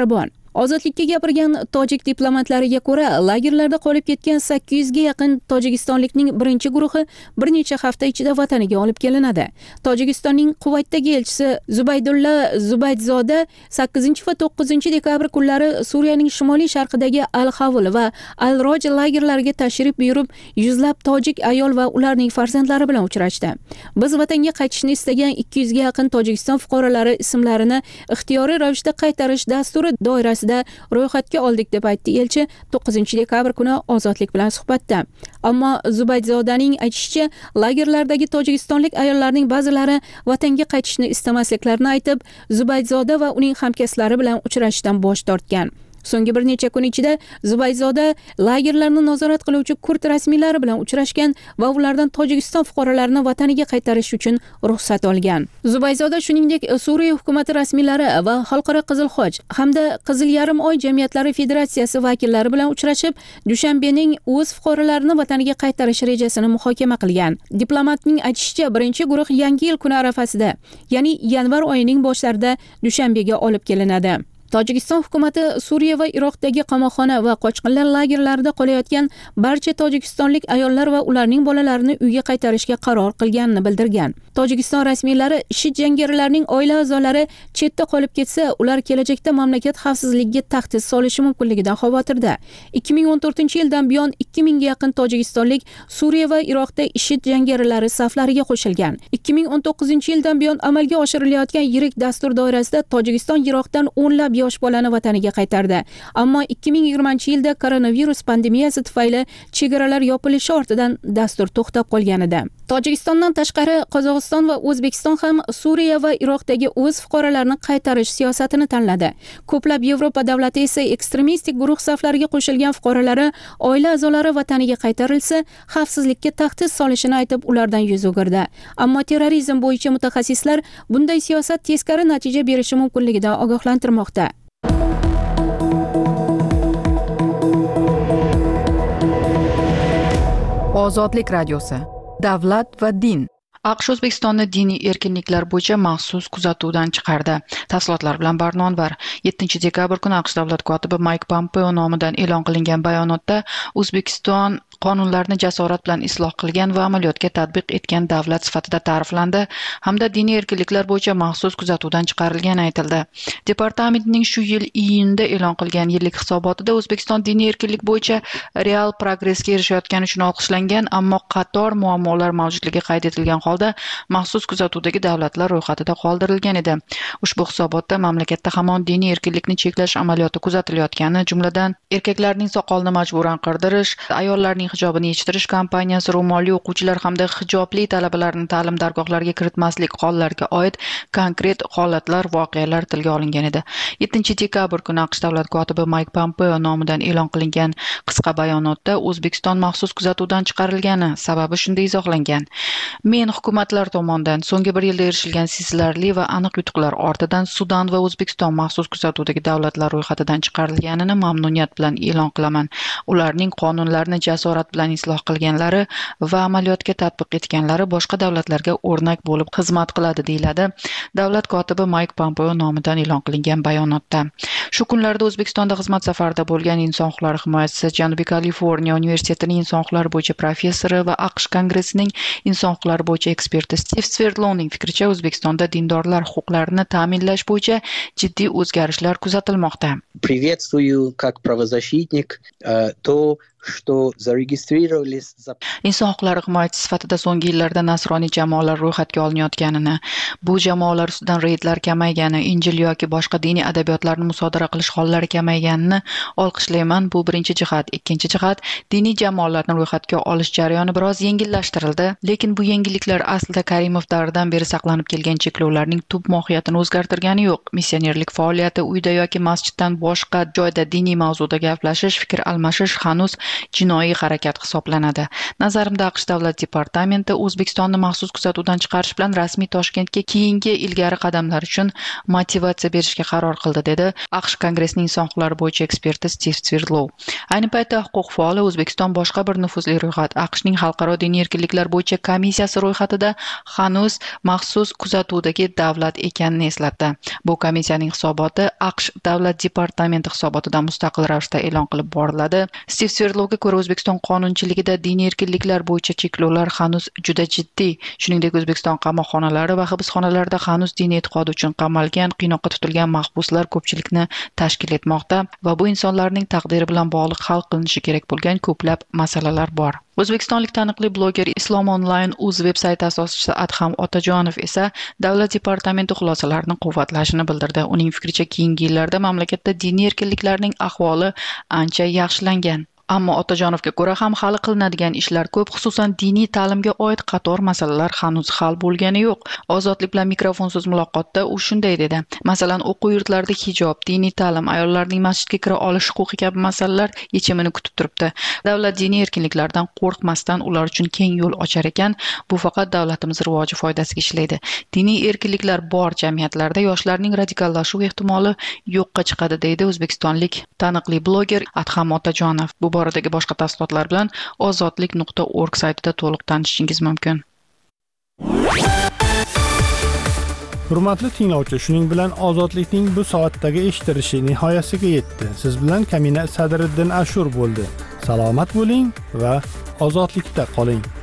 Ozodlikka gapirgan tojik diplomatlariga ko'ra, lagerlarda qolib ketgan sakkiz yuzga yaqin tojikistonlikning birinchi guruhi bir necha hafta ichida vataniga olib kelinadi. Tojikistonning Quvaytdagi elchisi Zubaydulla Zubaydzoda sakkizinchi va to'qqizinchi dekabr kunlari Suriyaning shimoliy sharqidagi Al-Xavl va Al-Roj lagerlariga tashrif buyurib, yuzlab tojik ayol va ularning farzandlari bilan uchrashdi. Biz vatanga qaytishni istagan ikki yuzga yaqin Tojikiston fuqarolari ismlarini ixtiyoriy ravishda qaytarish dasturi doirasida ro'yxatga oldik deb aytdi elchi to'qqizinchi dekabr kuni Ozodlik bilan suhbatda. Ammo Zubaydzodaning aytishicha, lagerlardagi tojikistonlik ayollarning ba'zilari vatanga qaytishni istamasliklarini aytib, Zubaydzoda va uning hamkasblari bilan uchrashishdan bosh tortgan. So'nggi bir necha kun ichida Zubayzoda lagerlarni nazorat qiluvchi kurd rasmiylari bilan uchrashgan va ulardan Tojikiston fuqarolarini vataniga qaytarish uchun ruxsat olgan. Zubayzoda shuningdek Suriya hukumati rasmiylari va Xalqaro Qizil Xoch hamda Qizil yarim oy jamiyatlari federatsiyasi vakillari bilan uchrashib, Dushanbening o'z fuqarolarini vataniga qaytarish rejasini muhokama qilgan. Diplomatning aytishicha, birinchi guruh Yangi yil kuni arafasida, ya'ni yanvar oyining boshlarida Dushanbega olib kelinadi. Tojikiston hukumati Suriya va Iroqdagi qamoqxona va qochqinlar lagerlarida qolayotgan barcha tojikistonlik ayollar va ularning bolalarini uyga qaytarishga qaror qilganini bildirgan. Tojikiston rasmiylari IShID jangarilarning oila a'zolari chetda qolib ketsa, ular kelajakda mamlakat xavfsizligiga tahdid solishi mumkinligidan xavotirda. ikki ming o'n to'rtinchi yildan buyon ikki mingga yaqin tojikistonlik Suriya va Iroqda IShID jangarilari saflariga qo'shilgan. ikki ming o'n to'qqizinchi yildan buyon amalga oshirilayotgan yirik dastur doirasida Tojikiston Iroqdan o'nlab yosh bolani vataniga qaytardi. Ammo ikki ming yigirmanchi yilda koronavirus pandemiyasi tufayli chegaralar yopilishi ortidan dastur to'xtab qolgan edi. Tojikistondan tashqari Qozog'iston va O'zbekiston ham Suriya va Iroqdagi o'z fuqarolarini qaytarish siyosatini tanladi. Ko'plab Yevropa davlatlari esa ekstremistik guruh saflariga qo'shilgan fuqarolari oila a'zolari vataniga qaytarilsa, xavfsizlikka tahdid solishini aytib, ulardan yuz o'girdi. Ammo terrorizm bo'yicha mutaxassislar bunday siyosat teskari natija berishi mumkinligidan ogohlantirmoqda. Ozodlik radiosi. Davlat va din. AQSh O'zbekistonni diniy erkinliklar bo'yicha maxsus kuzatuvdan chiqardi. Tafsilotlar bilan Barno Anvar. yettinchi dekabr kuni AQSh davlat kotibi Mayk Pompeo nomidan e'lon qilingan bayonotda O'zbekiston qonunlarni jasorat bilan isloh qilgan va amaliyotga tatbiq etgan davlat sifatida ta'riflandi hamda diniy erkinliklar bo'yicha maxsus kuzatuvdan chiqarilgani aytildi. Departamentning shu yil iyunda e'lon qilgan yillik hisobotida O'zbekiston diniy erkinlik bo'yicha real progressga erishayotgani uchun olqishlangan, ammo qator muammolar mavjudligi qayd etilgan holda maxsus kuzatuvdagi davlatlar ro'yxatida qoldirilgan edi. Ushbu hisobotda mamlakatda hamon diniy erkinlikni cheklash amaliyoti kuzatilayotgani, jumladan erkaklarning soqolini majburan qirdirish, ayollarning hijobini yechtirish kampaniyasi, ro'molli o'quvchilar hamda hijobli talabalarni ta'lim dargohlariga kiritmaslik hollariga oid konkret holatlar, voqealar tilga olingan edi. yettinchi dekabr kuni AQSh davlat kotibi Mayk Pompeo nomidan e'lon qilingan qisqa bayonotda O'zbekiston maxsus kuzatuvdan chiqarilgani sababi shunday izohlangan. Men hukumatlar tomonidan so'nggi bir yilda erishilgan sezilarli va aniq yutuqlar ortidan Sudan va O'zbekiston maxsus kuzatuvdagi davlatlar ro'yxatidan chiqarilganini mamnuniyat bilan e'lon qilaman. Ularning qonunlarni jasorat bilan isloh qilganlari va amaliyotga tatbiq etganlari boshqa davlatlarga o'rnak bo'lib xizmat qiladi, deyiladi davlat kotibi Mayk Pompeo nomidan e'lon qilingan bayonotda. Shu kunlarda O'zbekistonda xizmat safarida bo'lgan inson huquqlari himoyachisi, Janubiy Kaliforniya universitetining inson huquqlari bo'yicha professori va AQSh kongressining inson huquqlari bo'yicha eksperti Steve Sverdlovning fikricha, O'zbekistonda dindorlar huquqlarini ta'minlash bo'yicha jiddiy o'zgarishlar kuzatilmoqda. Приветствую как правозащитник то, что зарегистрировались. Inson huquqlari himoyachisi sifatida so'nggi yillarda nasroniy jamoalar ro'yxatga olinayotganini, bu jamoalar ustidan reydlar kamaygani, Injil yoki boshqa diniy adabiyotlarni musodara qilish hollari kamayganini olqishlayman. Bu birinchi jihat. Ikkinchi jihat, diniy jamoalarni ro'yxatga olish jarayoni biroz yengillashtirildi, lekin bu yengilliklar aslida Karimov davridan beri saqlanib kelgan cheklovlarning tub mohiyatini o'zgartirgani yo'q. Missionerlik faoliyati, uyda yoki masjiddan boshqa joyda diniy mavzuda gaplashish, fikr almashish hanuz jinoiy harakat hisoblanadi. Nazarimda AQSh davlat departamenti O'zbekistonni maxsus kuzatuvdan chiqarish bilan rasmiy Toshkentga keyingi ilgari qadamlar uchun motivatsiya berishga qaror qildi, dedi AQSh Kongressining inson huquqlari bo'yicha eksperti Steve Swirdlow. Ayni paytda huquq faoli O'zbekiston boshqa bir nufuzli ro'yxat AQShning xalqaro diniy erkinliklar bo'yicha komissiyasi ro'yxatida hanuz maxsus kuzatuvdagi davlat ekanini eslatdi. Bu komissiyaning hisoboti AQSh davlat departamenti hisobotidan mustaqil ravishda e'lon qilib boriladi. Steve Swirdlowga ko'ra O'zbekiston qonunchiligida diniy erkinliklar bo'yicha cheklovlar hanuz juda jiddiy. Shuningdek, O'zbekiston qamoqxonalari va hibsxonalarida hanuz diniy e'tiqodi uchun qamalgan, qiynoqqa tutilgan mahbuslar ko'pchilikni tashkil etmoqda va bu insonlarning taqdiri bilan bog'liq hal qilinishi kerak bo'lgan ko'plab masalalar bor. O'zbekistonlik taniqli bloger Islom Online uz veb-sayti asoschisi Adham Otajonov esa davlat departamenti xulosalarini quvvatlashini bildirdi. Uning fikricha, keyingi yillarda mamlakatda diniy erkinliklarning ahvoli ancha yaxshilangan. Ammo Otajonovga ko'ra ham hali qilinadigan ishlar ko'p, xususan diniy ta'limga oid qator masalalar hanuz hal bo'lgani yo'q. Ozodlik bilan mikrofonsiz muloqotda u shunday dedi: "Masalan, o'quv yurtlarida hijob, diniy ta'lim, ayollarning masjidga kira olish huquqi kabi masalalar yechimini kutib turibdi. Davlat diniy erkinliklardan qo'rqmasdan ular uchun keng yo'l ochar ekan, bu faqat davlatimiz rivoji foydasiga ishlaydi. Diniy erkinliklar bor jamiyatlarda yoshlarning radikallashuv ehtimoli yo'qqa chiqadi", deydi o'zbekistonlik taniqli bloger Adham Otajonov. Bu boradagi boshqa tafsilotlar bilan ozodlik nuqta org saytida to'liq tanishishingiz mumkin. Hurmatli tinglovchi, shuning bilan ozodlikning bu soatdagi eshitilishi nihoyasiga yetdi. Siz bilan Kamina Sadriddin Ashur bo'ldi. Salomat bo'ling va ozodlikda qoling.